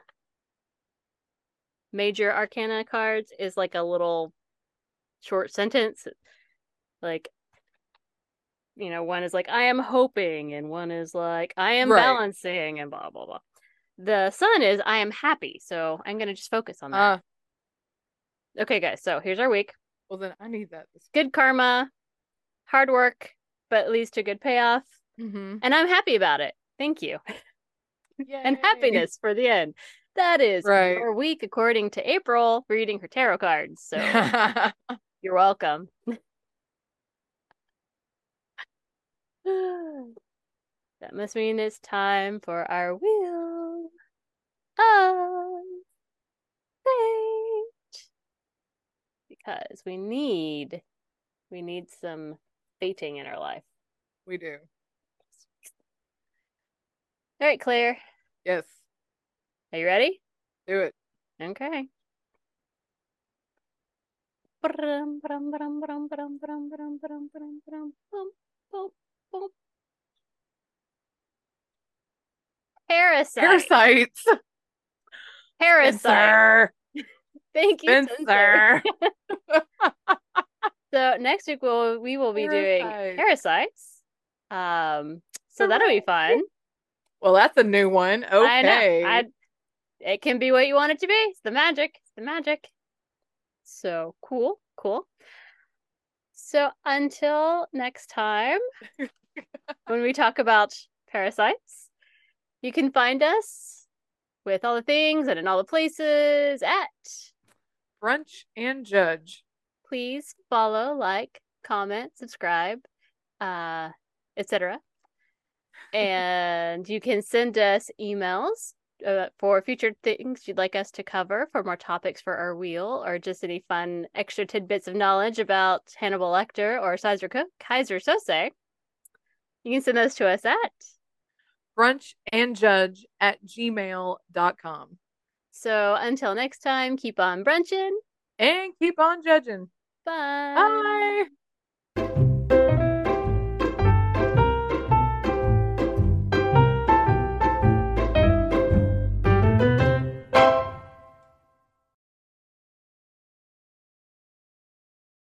major arcana cards is like a little short sentence. Like, you know, one is like, I am hoping, and one is like, I am Right. balancing, and blah, blah, blah. The sun is, I am happy. So I'm going to just focus on that. Uh, Okay, guys. So here's our week. well then I need that this Good karma, hard work, but leads to good payoff. week. Mm-hmm. And I'm happy about it. Thank you. And Yay. happiness for the end. That is Right. your week, according to April, reading her tarot cards. So you're welcome. That must mean it's time for our wheel of fate. Because we need we need some fating in our life. We do. All right, Claire. Yes. Are you ready? Do it. Okay. Parasite. Parasites. Parasite. Spencer. Thank you, Spencer. Spencer. So next week we'll we will be doing Parasite. parasites. Um, so that'll be Hooray. fun. Well, that's a new one. I know. Okay. I it can be what you want it to be. It's the magic. It's the magic. So cool, cool. So until next time, when we talk about parasites, you can find us with all the things and in all the places at Brunch and Judge. please follow, like, comment, subscribe, uh, et cetera. And you can send us emails uh, for future things you'd like us to cover, for more topics for our wheel, or just any fun extra tidbits of knowledge about Hannibal Lecter or Kaiser, Kaiser Sose. You can send those to us at Brunch and Judge at gmail dot com. So until next time, keep on brunching And keep on judging. Bye. Bye.